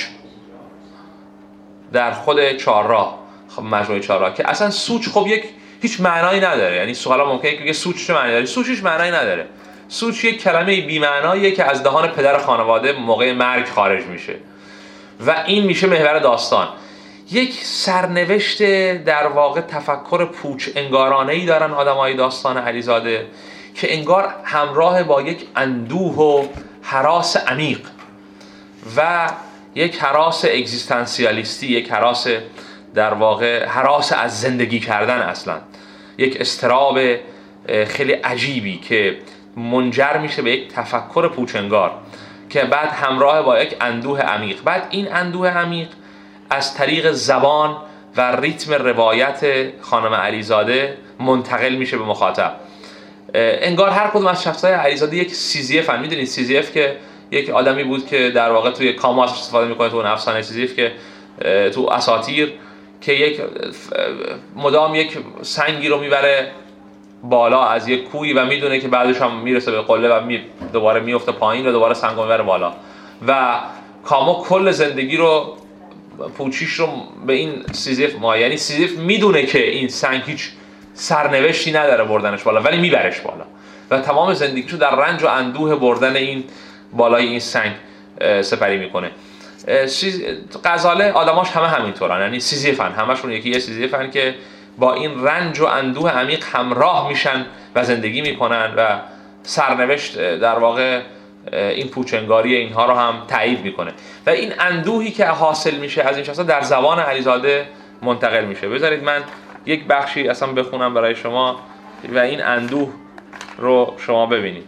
در خود چهارراه، خب مجموعه چهارراه، که اصلا سوچ خب یک هیچ معنایی نداره. یعنی سوالا ممکنه که سوچ چه معنی داره؟ سوچ هیچ معنایی نداره. سوچ یک کلمه بی معناییه که از دهان پدر خانواده موقع مرگ خارج میشه و این میشه محور داستان. یک سرنوشت در واقع تفکر پوچ انگارانه‌ای دارن آدمای داستان علیزاده که انگار همراه با یک اندوه و هراس عمیق و یک هراس اگزیستانسیالیستی، یک هراس در واقع هراس از زندگی کردن، اصلا یک اضطراب خیلی عجیبی که منجر میشه به یک تفکر پوچنگار که بعد همراه با یک اندوه عمیق. بعد این اندوه عمیق از طریق زبان و ریتم روایت خانم علیزاده منتقل میشه به مخاطب. انگار هر کدوم از شخصیت‌های علیزاده یک سیزیف هم. میدونید سیزیف که یک آدمی بود که در واقع توی کامو ازش استفاده میکنه، تو اون افسانه سیزیف که تو اساطیر، که یک مدام یک سنگی رو میبره بالا از یک کوی و میدونه که بعدش هم میرسه به قله و می دوباره میفته پایین و دوباره سنگ رو میبره بالا. و کامو کل زندگی رو پوچیش رو به این سیزیف ما، یعنی سیزیف میدونه که این سنگ هیچ سرنوشتی نداره بردنش بالا ولی میبرش بالا و تمام زندگیشو در رنج و اندوه بردن این بالای این سنگ سپری میکنه. غزاله آدماش همه همینطورن، یعنی سیزیفن، همشون یکی یه سیزیفن که با این رنج و اندوه عمیق همراه میشن و زندگی میکنن و سرنوشت در واقع این پوچنگاری اینها رو هم تایید میکنه و این اندوهی که حاصل میشه از این شخصا در زبان علیزاده منتقل میشه. بذارید من یک بخشی اصلا بخونم برای شما و این اندوه رو شما ببینید.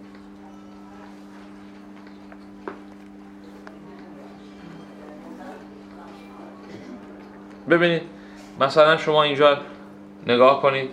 ببینید مثلا شما اینجا نگاه کنید،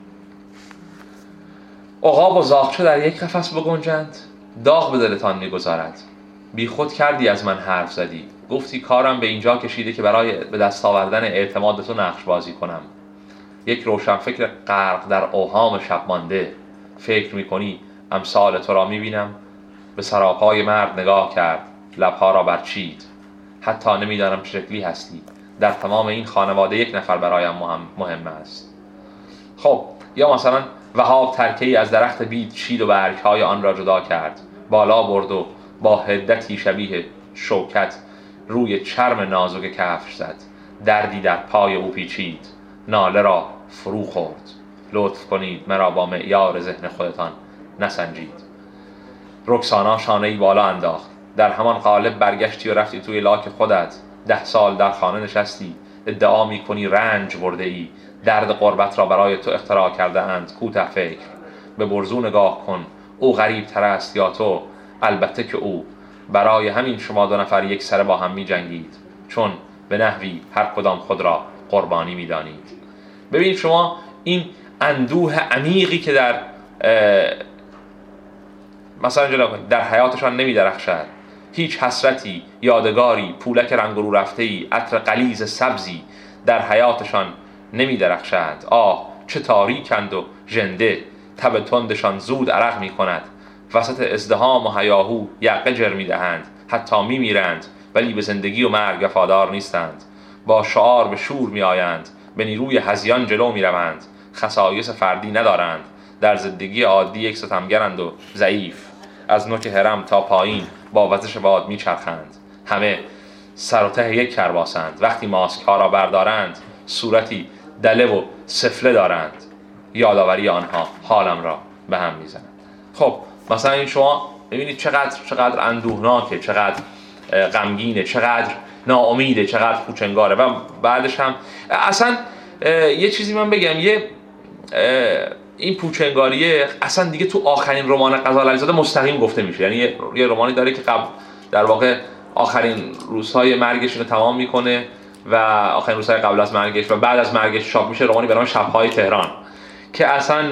عقاب و زاغچه در یک قفس بگنجند، داغ به دلتان میگذارد. بی خود کردی از من حرف زدی، گفتی کارم به اینجا کشیده که برای به دست آوردن اعتماد تو نقش بازی کنم. یک روشن فکر غرق در اوهام شب مانده، فکر میکنی امثال تو را میبینم. به سراپای مرد نگاه کرد، لبها را برچید. حتی نمیدانم چه شکلی هستی، در تمام این خانواده یک نفر برایم مهم, مهم است. خب یا مثلا وهاب ترکه‌ای از درخت بید چید و برگ‌های آن را جدا کرد، بالا برد و با حدتی شبیه شوکت روی چرم نازک کفش زد. دردی در پای او پیچید، ناله را فرو خورد. لطف کنید مرا با معیار ذهن خودتان نسنجید. رکسانا شانه‌ای بالا انداخت. در همان قالب برگشتی و رفتی توی لاک خودت. ده سال در خانه نشستی، ادعا می‌کنی رنج برده ای، درد غربت را برای تو اختراع کرده اند. کوته فکر، به برزو نگاه کن، او غریب تر است یا تو؟ البته که او. برای همین شما دو نفر یک سره با هم می جنگید، چون به نحوی هر کدام خود را قربانی می دانید. ببینید شما این اندوه عمیقی که در مثلا جلو در حیاتشان نمی درخشد، هیچ حسرتی، یادگاری، پولک رنگ رو رفته‌ای، عطر غلیظ سبزی در حیاتشان نمی درخشد. آه چه تاریکند و ژنده، تب تندشان زود عرق می کند. وسط ازدحام و هیاهو یقه جر می دهند، حتی می میرند ولی به زندگی و مرگ وفادار نیستند. با شعار به شور می آیند، به نیروی هذیان جلو می روند. خصایص فردی ندارند، در زندگی عادی یک ستمگرند و ضعیف. از نوک هرم تا پایین با وزش باد می چرخند. همه سر و ته یک کرباسند. وقتی ماسک ها را بردارند صورتی دله و سفله دارند. یادآوری آنها حالم را به هم می زند. خب مثلا این شما ببینید چقدر چقدر اندوهناکه، چقدر غمگینه، چقدر ناامیده، چقدر پوچنگاره. و بعدش هم اصلا یه چیزی من بگم، یه این پوچنگاریه اصلا دیگه تو آخرین رمان غزال علیزاده مستقیم گفته میشه. یعنی یه, یه رمانی داره که قبل در واقع آخرین روزهای مرگش رو تمام میکنه و آخرین روزهای قبل از مرگش و بعد از مرگش چاپ میشه رمانی به نام شب‌های تهران که اصلا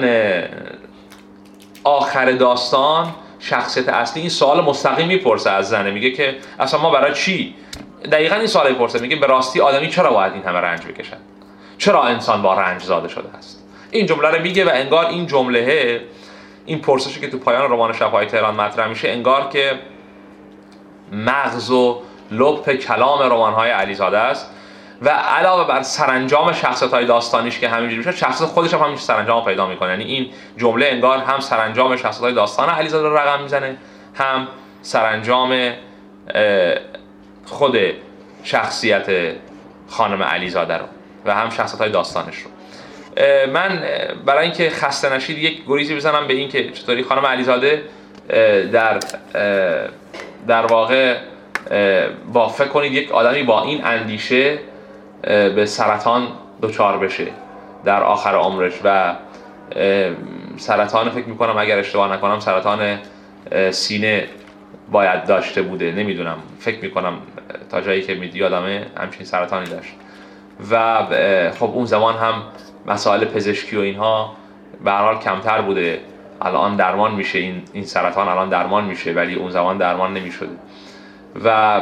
آخر داستان شخصیت اصلی این سوال مستقیم میپرسه از زنه، میگه که اصلا ما برای چی؟ دقیقاً این سوال میپرسه، میگه به راستی آدمی چرا باید این همه رنج بکشد؟ چرا انسان با رنج زاده شده است؟ این جمله رو میگه و انگار این جمله، این پرسشی که تو پایان رمان شب‌های تهران مطرح میشه، انگار که مغز و لب کلام رمان‌های علیزاده است و علاوه بر سرانجام شخصیت‌های داستانیش که همینجوری میشه، شخصیت خودش هم همین سرانجام پیدا میکنه. یعنی این جمله انگار هم سرانجام شخصیت‌های داستان علیزاده رو رقم میزنه، هم سرانجام خود شخصیت خانم علیزاده رو و هم شخصیت‌های داستانش رو. من برای اینکه خسته نشید یک گریزی بزنم به این که چطوری خانم علیزاده در در واقع با فکر کنید یک آدمی با این اندیشه به سرطان دچار بشه در آخر عمرش و سرطان، فکر میکنم اگر اشتباه نکنم سرطان سینه باید داشته بوده، نمیدونم، فکر میکنم تا جایی که یادمه همچین سرطانی داشت و خب اون زمان هم مسائل پزشکی و اینها به هر حال کمتر بوده. الان درمان میشه، این این سرطان الان درمان میشه ولی اون زمان درمان نمیشده و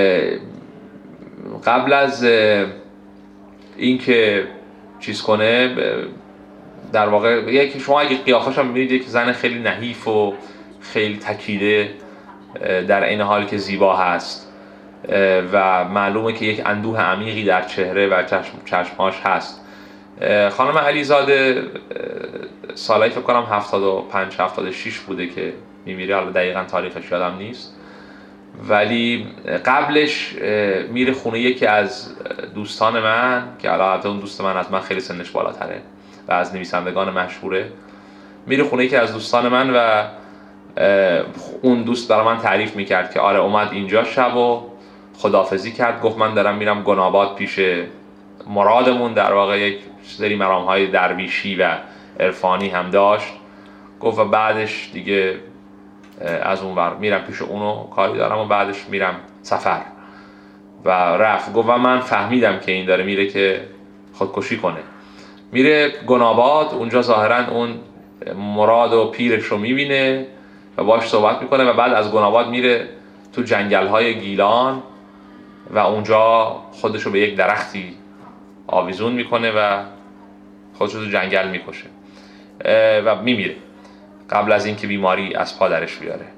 قبل از اینکه چیز کنه در واقع یک شما اگه قیافش هم میبینید یک زن خیلی نحیف و خیلی تکیده در این حال که زیبا هست و معلومه که یک اندوه عمیقی در چهره و چشم چشمهاش هست. خانم علیزاده سالایی فکر کنم هفتاد و پنج هفتاد و شش بوده که میمیره، حالا دقیقاً تاریخش یادم نیست، ولی قبلش میره خونه یکی از دوستان من که البته اون دوست من از من خیلی سنش بالاتره و از نویسندگان مشهوره. میره خونه یکی از دوستان من و اون دوست برای من تعریف میکرد که آره اومد اینجا شب و خداحافظی کرد، گفت من دارم میرم گناباد پیش مرادمون، در واقع یک سری مرامهای درویشی و عرفانی هم داشت. گفت و بعدش دیگه از اون ور میرم پیش اونو کاری دارم و بعدش میرم سفر و رفت. گفت و من فهمیدم که این داره میره که خودکشی کنه. میره گناباد، اونجا ظاهرا اون مراد و پیرش رو میبینه و باش صحبت میکنه و بعد از گناباد میره تو جنگل‌های گیلان و اونجا خودش رو به یک درختی آویزون میکنه و خودش رو تو جنگل میکشه و میمیره قبل از اینکه بیماری از پا درش بیاره.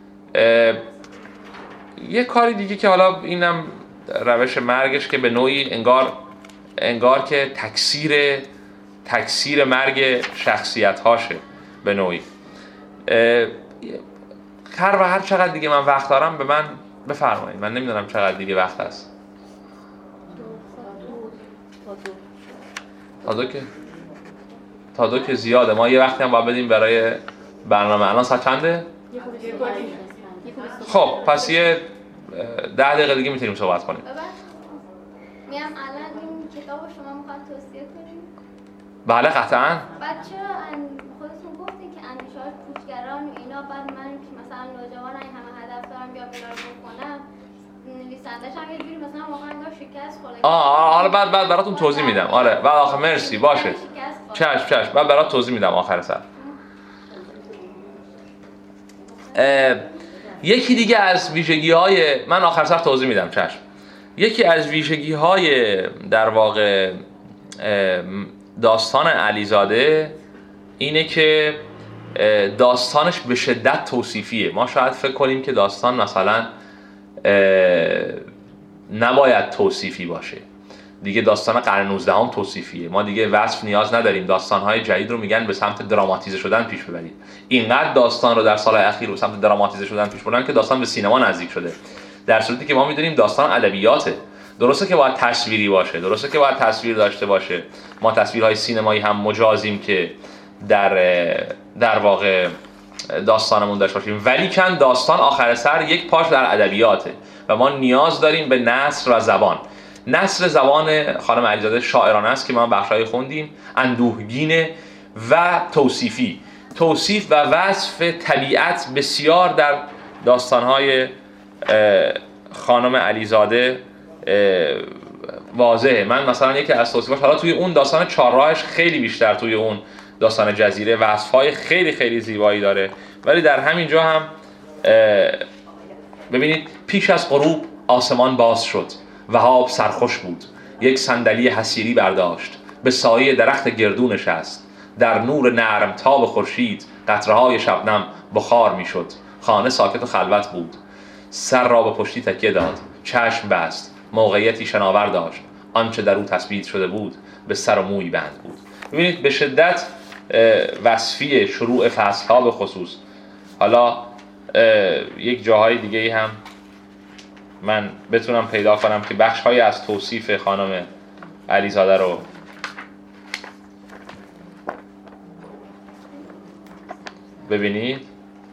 یه کاری دیگه که حالا اینم روش مرگش که به نوعی انگار انگار که تکثیر تکثیر مرگ شخصیت هاشه به نوعی. هر و هر چقدر دیگه من وقت دارم به من بفرمایید، من نمیدونم چقدر دیگه وقت هست. تا دو که تا دو که زیاده، ما یه وقتی هم باید بدیم برای برنامه. الان ساعت چنده؟ خب پس یه ده دقیقه دیگه میتونیم صحبت کنیم. میام الان این کتاب شما میخواد توصیه کنیم؟ بله قطعاً. بعد چرا خودتون گفتین که اندیشه‌های پوچگران و اینا، بعد من که مثلا نوجوان این همه هدف دارم بیام اینا رو بکنم، نویسنده‌ش هم یه جوری مثلا واقعا انگار شکست خورده. آه حالا بعد بعد براتون توضیح میدم. آره بعد آخر مرسی باشه. چشم چشم بعد برات توضیح میدم آخر سر. یکی دیگه از ویژگی‌های من آخر سر توضیح میدم. چشم. یکی از ویژگی‌های در واقع داستان علیزاده اینه که داستانش به شدت توصیفیه. ما شاید فکر کنیم که داستان مثلا نباید توصیفی باشه، دیگه داستان قرن نوزدهم توصیفیه، ما دیگه وصف نیاز نداریم، داستان‌های جدید رو میگن به سمت دراماتیزه شدن پیش ببرید. اینقدر داستان رو در سال‌های اخیر به سمت دراماتیزه شدن پیش بردن که داستان به سینما نزدیک شده، در صورتی که ما میدونیم داستان ادبیاته. درسته که باید تصویری باشه، درسته که باید تصویر داشته باشه، ما تصویرهای سینمایی هم مجازیم که در در واقع داستانمون داشته باشیم، ولی کن داستان آخر سر یک پاش در ادبیاته و ما نیاز داریم به نثر و زبان. نثر زبان خانم علیزاده شاعرانه است که ما بخشای خوندیم، اندوهگینه و توصیفی. توصیف و وصف طبیعت بسیار در داستانهای خانم علیزاده واضحه. من مثلا یکی از توصیفاش، حالا توی اون داستان چهارراهش خیلی بیشتر، توی اون داستان جزیره وصف‌های خیلی خیلی زیبایی داره، ولی در همین جا هم ببینید پیش از غروب آسمان باز شد، وهاب سرخوش بود، یک صندلی حصیری برداشت، به سایه درخت گردو نشست، در نور نرم تاب خورشید قطره‌های شبنم بخار میشد، خانه ساکت و خلوت بود، سر را به پشتی تکیه داد، چشم بست، موقعیتی شناور داشت، آنچه در او تثبیت شده بود به سر و موی بند بود. ببینید به شدت وصفی شروع فصل‌ها به خصوص. حالا یک جاهای دیگه هم من بتونم پیدا کنم که بخش‌های از توصیف خانم علیزاده رو ببینید.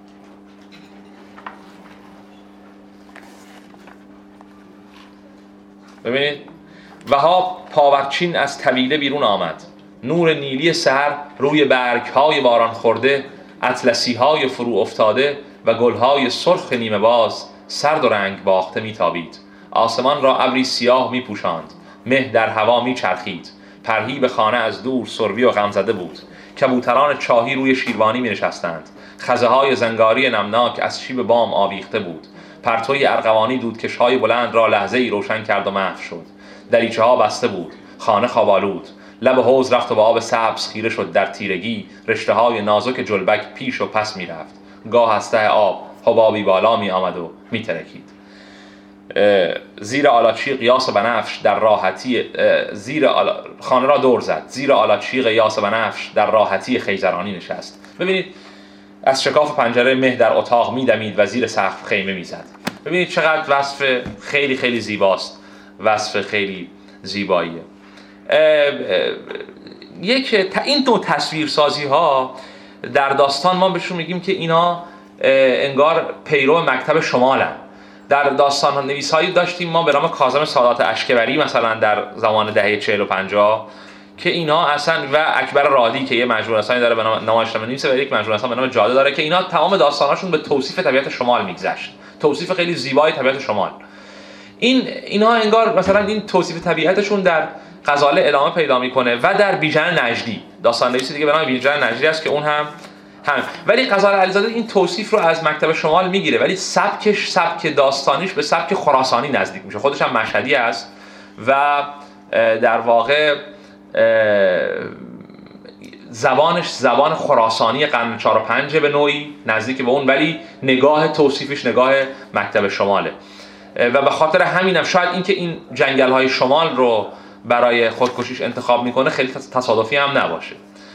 ببینید وهاب پاورچین از طویله بیرون آمد، نور نیلی سحر روی برگ‌های باران خورده، اطلسی‌های فرو افتاده و گل‌های سرخ نیمه باز سرد و رنگ باخته می‌تابید. آسمان را ابری سیاه می‌پوشاند، مه در هوا می‌چرخید، پرهیب خانه از دور سربی و غمزده بود، کبوتران چاهی روی شیروانی می‌نشستند، خزه‌های زنگاری نمناک از شیب بام آویخته بود، پرتوی ارغوانی دودکش‌های بلند را لحظه‌ای روشن کرد و محو شد، دریچه‌ها بسته بود، خانه خواب‌آلود، لب حوض رفت و با آب سبز خیره شد، در تیرگی رشته‌های نازک جلبک پیش و پس می‌رفت، گاه از ته آب حبابی بالا می‌آمد و می‌ترکید. زیر آلاچیق یاس بنفش در راحتی زیر آلا... خانه را دور زد، زیر آلاچیق یاس بنفش در راحتی خیزرانی نشست. ببینید از شکاف پنجره مه در اتاق میدمید و زیر سقف خیمه میزد. ببینید چقدر وصف خیلی خیلی زیباست، وصف خیلی زیباییه. یک این دو تصویرسازی ها در داستان ما بهشون میگیم که اینا انگار پیرو مکتب شمالن. در داستان نویسایی داشتیم ما به نام کاظم سادات اشکبری مثلا در زمان دهه چهل و پنجاه که اینا اصلا و اکبر رادی که یه مجموعه رسانی داره به نام نمایشنامه نویسه و یک مجموعه رسانی به نام جاده داره که اینا تمام داستاناشون به توصیف طبیعت شمال میگذشت، توصیف خیلی زیبای طبیعت شمال. این اینا انگار مثلا این توصیف طبیعتشون در غزاله ادامه پیدا میکنه و در بیژن نجدی داستان نویسی دیگه به نام بیژن نجدی است که اون هم هم ولی غزاله علیزاده این توصیف رو از مکتب شمال میگیره ولی سبکش سبک داستانیش به سبک خراسانی نزدیک میشه. خودش هم مشهدی است و در واقع زبانش زبان خراسانی قرن چهار و پنج به نوعی نزدیک به اون، ولی نگاه توصیفش نگاه مکتب شماله و به خاطر همینم شاید اینکه این جنگل‌های شمال رو برای خودکشیش انتخاب میکنه خیلی تصادفی هم نباشه.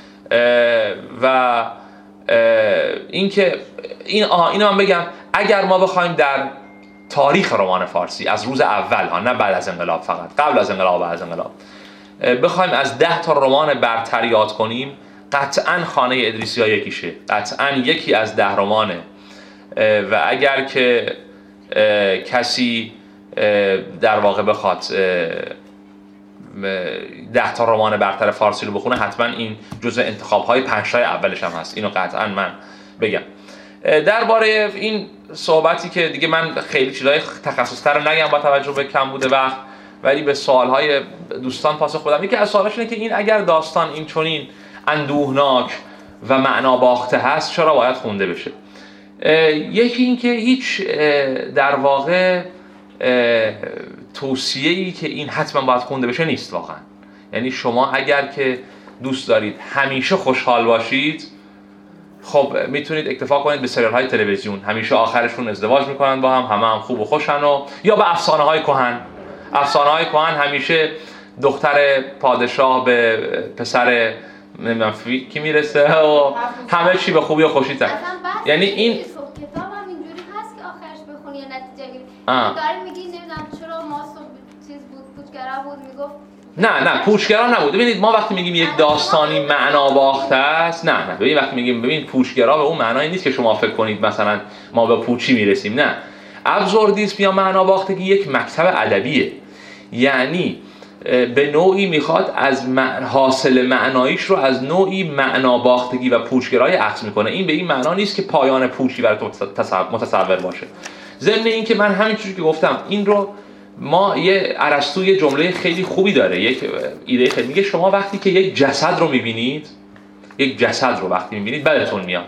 و اینکه این آها اینو من بگم اگر ما بخوایم در تاریخ رمان فارسی از روز اول ها نه بعد از انقلاب، فقط قبل از انقلاب و بعد از انقلاب بخوایم از ده تا رمان برتر یاد کنیم قطعاً خانه ادریسی‌ها یکیشه، قطعاً یکی از ده رمانه. و اگر که کسی در واقع بخواد ده تا رمان برتر فارسی رو بخونه حتما این جزء انتخاب‌های پنج تای اولش هم هست، اینو قطعاً من بگم. درباره این صحبتی که دیگه من خیلی چیزای تخصصی‌تر رو نگم با توجه به کم بوده وقت، ولی به سوال‌های دوستان پاسخ بدم. یکی از سوالش اینه که این اگر داستان این چنین اندوهناک و معنا باخته هست چرا باید خونده بشه؟ یکی این که هیچ در واقع توصیه‌ای که این حتما باید خونده بشه نیست واقعا. یعنی شما اگر که دوست دارید همیشه خوشحال باشید خب میتونید اکتفا کنید به سریال های تلویزیون، همیشه آخرشون ازدواج میکنن با هم، همه هم خوب و خوشن، و یا به افسانه های کهن. افسانه های کهن همیشه دختر پادشاه به پسر نمیدونم کی میرسه و همه چی به خوبی و خوشی تر. یعنی این کتاب هم اینجوری هست که آخرش بخونی یا نتیجه گیری. داری میگی نمیدونم چرا ما چیز بود پوچگرا بود میگفت نه نه پوچگرا نبود. ببینید ما وقتی میگیم یک داستانی معنا باخته است، نه نه ببین وقتی میگیم ببین پوچگرا به اون معنای نیست که شما فکر کنید مثلا ما به پوچی میرسیم. نه، ابزوردیسم یا معنا باختگی یک مکتب ادبیه، یعنی به نوعی میخواد از معنی حاصل معناییش رو از نوعی معنا باختگی و پوچگرایی اخذ میکنه. این به این معنا نیست که پایان پوچی برای تو متصور باشه. ضمن این که من همین چیزی که گفتم این رو ما یه ارسطو یه جمله خیلی خوبی داره، یک ایده خیلی میگه شما وقتی که یک جسد رو میبینید، یک جسد رو وقتی میبینید بدتون میاد،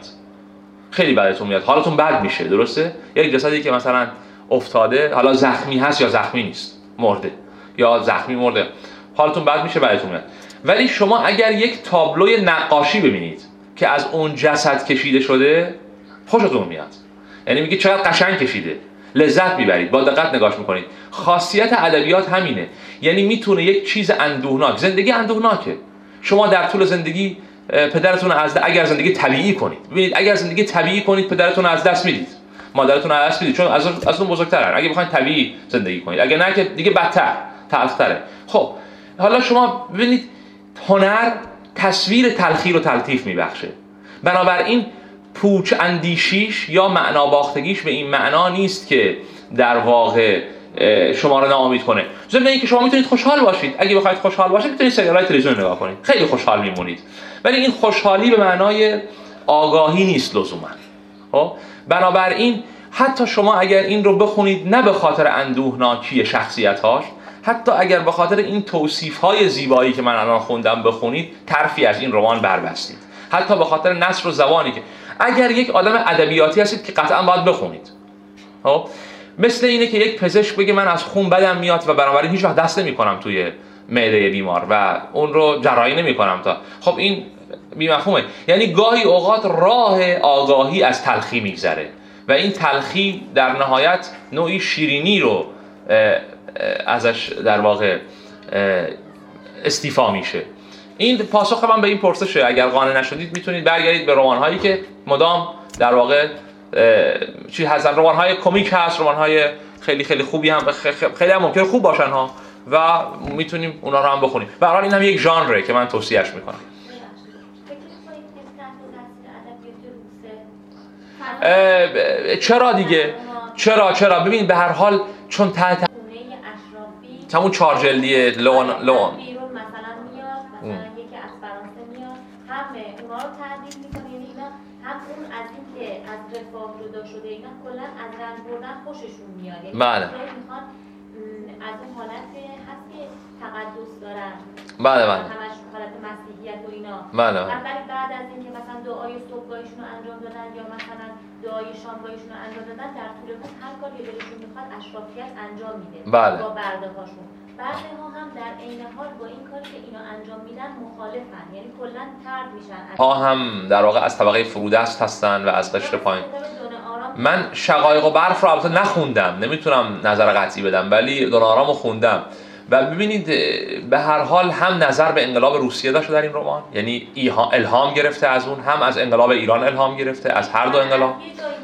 خیلی بدتون میاد، حالتون بد میشه، درسته؟ یک جسدی که مثلا افتاده، حالا زخمی هست یا زخمی نیست، مرده یا زخمی مرده، حالتون بد میشه، بدتون میاد. ولی شما اگر یک تابلوی نقاشی ببینید که از اون جسد کشیده شده خوشتون میاد، یعنی میگه چقدر قشنگ کشیده، لذت میبرید، با دقت نگاش میکنید. خاصیت ادبیات همینه، یعنی میتونه یک چیز اندوهناک، زندگی اندوهناکه، شما در طول زندگی پدرتون از اگر زندگی طبیعی کنید، ببینید اگر زندگی طبیعی کنید پدرتون از دست میدید، مادرتون از دست میدید، چون از از اون بزرگترن. اگه بخواید طبیعی زندگی کنید، اگه نه که دیگه بدتر، تلختره. خب حالا شما ببینید هنر تصویر تلخی رو تلطیف میبخشه، بنابراین پوچ اندیشیش یا معنا باختگیش به این معنا نیست که در واقع شما رو ناامید کنه. ضمن اینکه شما میتونید خوشحال باشید، اگه بخواید خوشحال باشید میتونید سریال‌های تلویزیون نگاه کنید، خیلی خوشحال میمونید، ولی این خوشحالی به معنای آگاهی نیست لزوما. خب بنابراین حتی شما اگر این رو بخونید نه به خاطر اندوهناکی شخصیت‌هاش، حتی اگر به خاطر این توصیف‌های زیبایی که من الان خوندم بخونید، طرفی از این رمان بربستید، حتی به خاطر نثر و زبانی که اگر یک آدم ادبیاتی هستید که قطعا باید بخونید. خب مثل اینه که یک پزشک بگه من از خون بدم میاد و بنابراین هیچ وقت دست نمی‌کنم توی معده بیمار و اون رو جراحی نمی‌کنم تا. خب این بی‌مفهومه. یعنی گاهی اوقات راه آگاهی از تلخی میگذره و این تلخی در نهایت نوعی شیرینی رو ازش در واقع استیفا میشه. این پاسخ من به این پرسشه. اگر قانع نشدید میتونید برگردید به رمان هایی که مدام در واقع چی هستن، رمان های کمیک هست، رمان های خیلی خیلی خوبی هم خیلی هم ممکنه خوب باشن ها و میتونیم اونا رو هم بخونیم. به هر حال این هم یک ژانره که من توصیهش میکنم. چرا دیگه؟ چرا چرا ببین به هر حال چون تحت همون چهار جلدی لون لون بیرون مثلا میاد، مثلا یکی از فرانسه میاد، هم اونا رو تعدیل میکنه، یعنی اینا هم اون از این که از رفاه جدا شده اینا کلا از رنج بردن خوششون میاد، یعنی بله میخوان از اون حالت هست که تقدس دارن، بله بله همش حالت مسیحیت و اینا، بله ولی بعد از اینکه مثلا دعای صبحگاهشون رو انجام دادن یا مثلا دعای شامگاهشون رو انجام دادن، در طول روز هر کاری دلشون میخواد اشرافیت انجام میده بله. با برده هاشون. برده ها هم در عین حال با این کاری که اینا انجام میدن مخالفن، یعنی کلا طرد میشن. ها هم در واقع از طبقه فرودست هستن و از قشر پایین. من شقایق و برف رو البته نخوندم، نمیتونم نظر قطعی بدم، ولی دون آرام رو خوندم و ببینید به هر حال هم نظر به انقلاب روسیه داشته در این رمان، یعنی الهام گرفته از اون، هم از انقلاب ایران الهام گرفته، از هر دو انقلاب.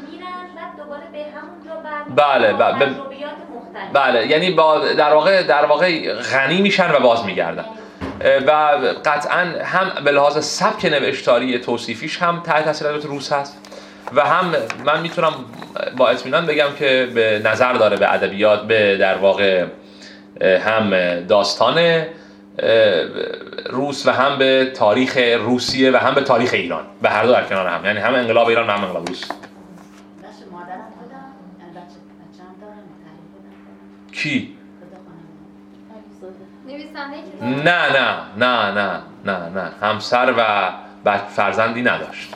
بله بله بله یعنی با در واقع در واقع غنی میشن و باز میگردن و قطعا هم به لحاظ سبک نوشتاری توصیفیش هم تحت تاثیر ادبیات روس هست و هم من میتونم با اطمینان بگم که به نظر داره به ادبیات به در واقع هم داستان روس و هم به تاریخ روسیه و هم به تاریخ ایران، به هر دو در کنار هم، یعنی هم انقلاب ایران و هم انقلاب روس. کی؟ نه نه نه نه نه نه همسر و فرزندی نداشت.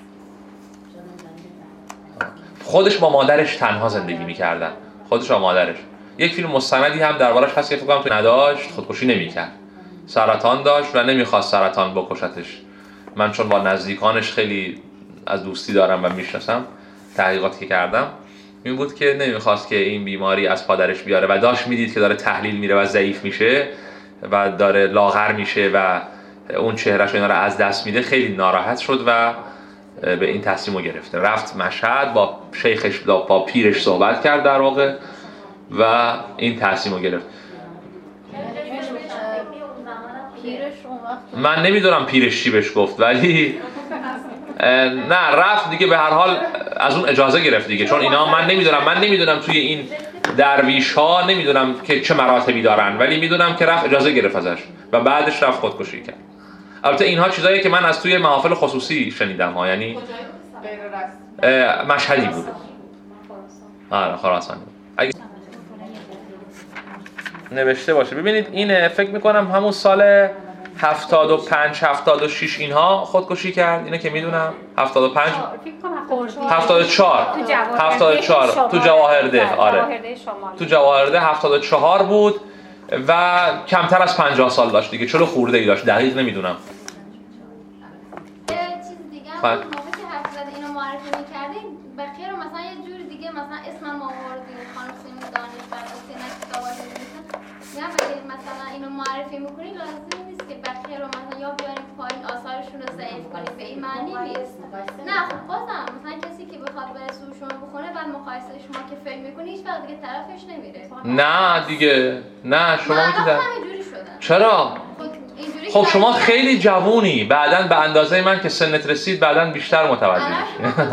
خودش با مادرش تنها زندگی میکردن، خودش و مادرش. یک فیلم مستندی هم دربارش هست که فکر کنم تو نداشت، خودکشی نمیکرد، سرطان داشت و نمیخواست سرطان بکشتش. من چون با نزدیکانش خیلی از دوستی دارم و میشناسم، تحقیقاتی که کردم این بود که نمیخواست که این بیماری از پادرش بیاره و داشت میدید که داره تحلیل میره و ضعیف میشه و داره لاغر میشه و اون چهرهش اینا رو از دست میده. خیلی ناراحت شد و به این تصمیم رو گرفته، رفت مشهد با شیخش با پیرش صحبت کرد در واقع و این تصمیم رو گرفت. من نمیدونم پیرش چی بهش گفت ولی نه رفت دیگه، به هر حال از اون اجازه گرفت دیگه، چون اینا من نمیدونم من نمیدونم توی این درویش ها نمیدونم که چه مراتبی دارن، ولی میدونم که رفت اجازه گرفت ازش و بعدش رفت خودکشی کرد. البته اینها چیزایی که من از توی محافل خصوصی شنیدم ها، یعنی مشهدی بوده. آره خراسانی. اگه نوشته باشه ببینید این فکر میکنم همون سال هفتاد و پنج هفتاد و شش اینها خودکشی کرد، اینو که میدونم. هفتاد و پنج هفتاد و چهار هفتاد و چهار تو جواهرده، آره تو جواهرده هفتاد و چهار بود و کمتر از پنجاه سال داشت دیگه، چلو خورده ای داشت، دقیق نمیدونم. یه چیز دیگه هم موقعی که حرف زده اینو معرفی می‌کردیم بخیر مثلا یه جوری دیگه مثلا اسمم آوردیم خانم سیمین دانشور واسه کتابات می‌نویسن، میگم اگه مثلا اینو معرفی می‌کنی لازم نیست که بخیر رو مثلا یا بیاریم پایین آثارشون رو ضعیف کنیم، به این معنی نیست. نه خب بازم مثلا کسی که بخواد بره سوشون رو بخونه بعد مقایسه شما که فکر می‌کنی هیچ وقت دیگه طرفش نمیره. نه دیگه نه شما که چرا؟ خب شما خیلی جوونی، بعداً به اندازه من که سنت رسید بعداً بیشتر متوجه میشی.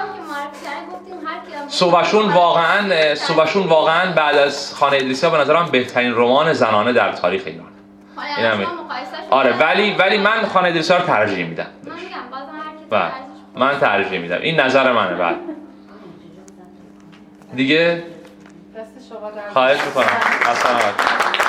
صوبشون واقعاً صوبشون واقعاً بعد از خانه ادریسی‌ها به نظرم بهترین رمان زنانه در تاریخ ایران. این همین. آره ولی ولی من خانه ادریسی‌ها رو ترجیح میدم. من میگم بازم هر کی من ترجیح میدم. این نظر منه. بعد دیگه دست شما در خواهش میکنم. اصلا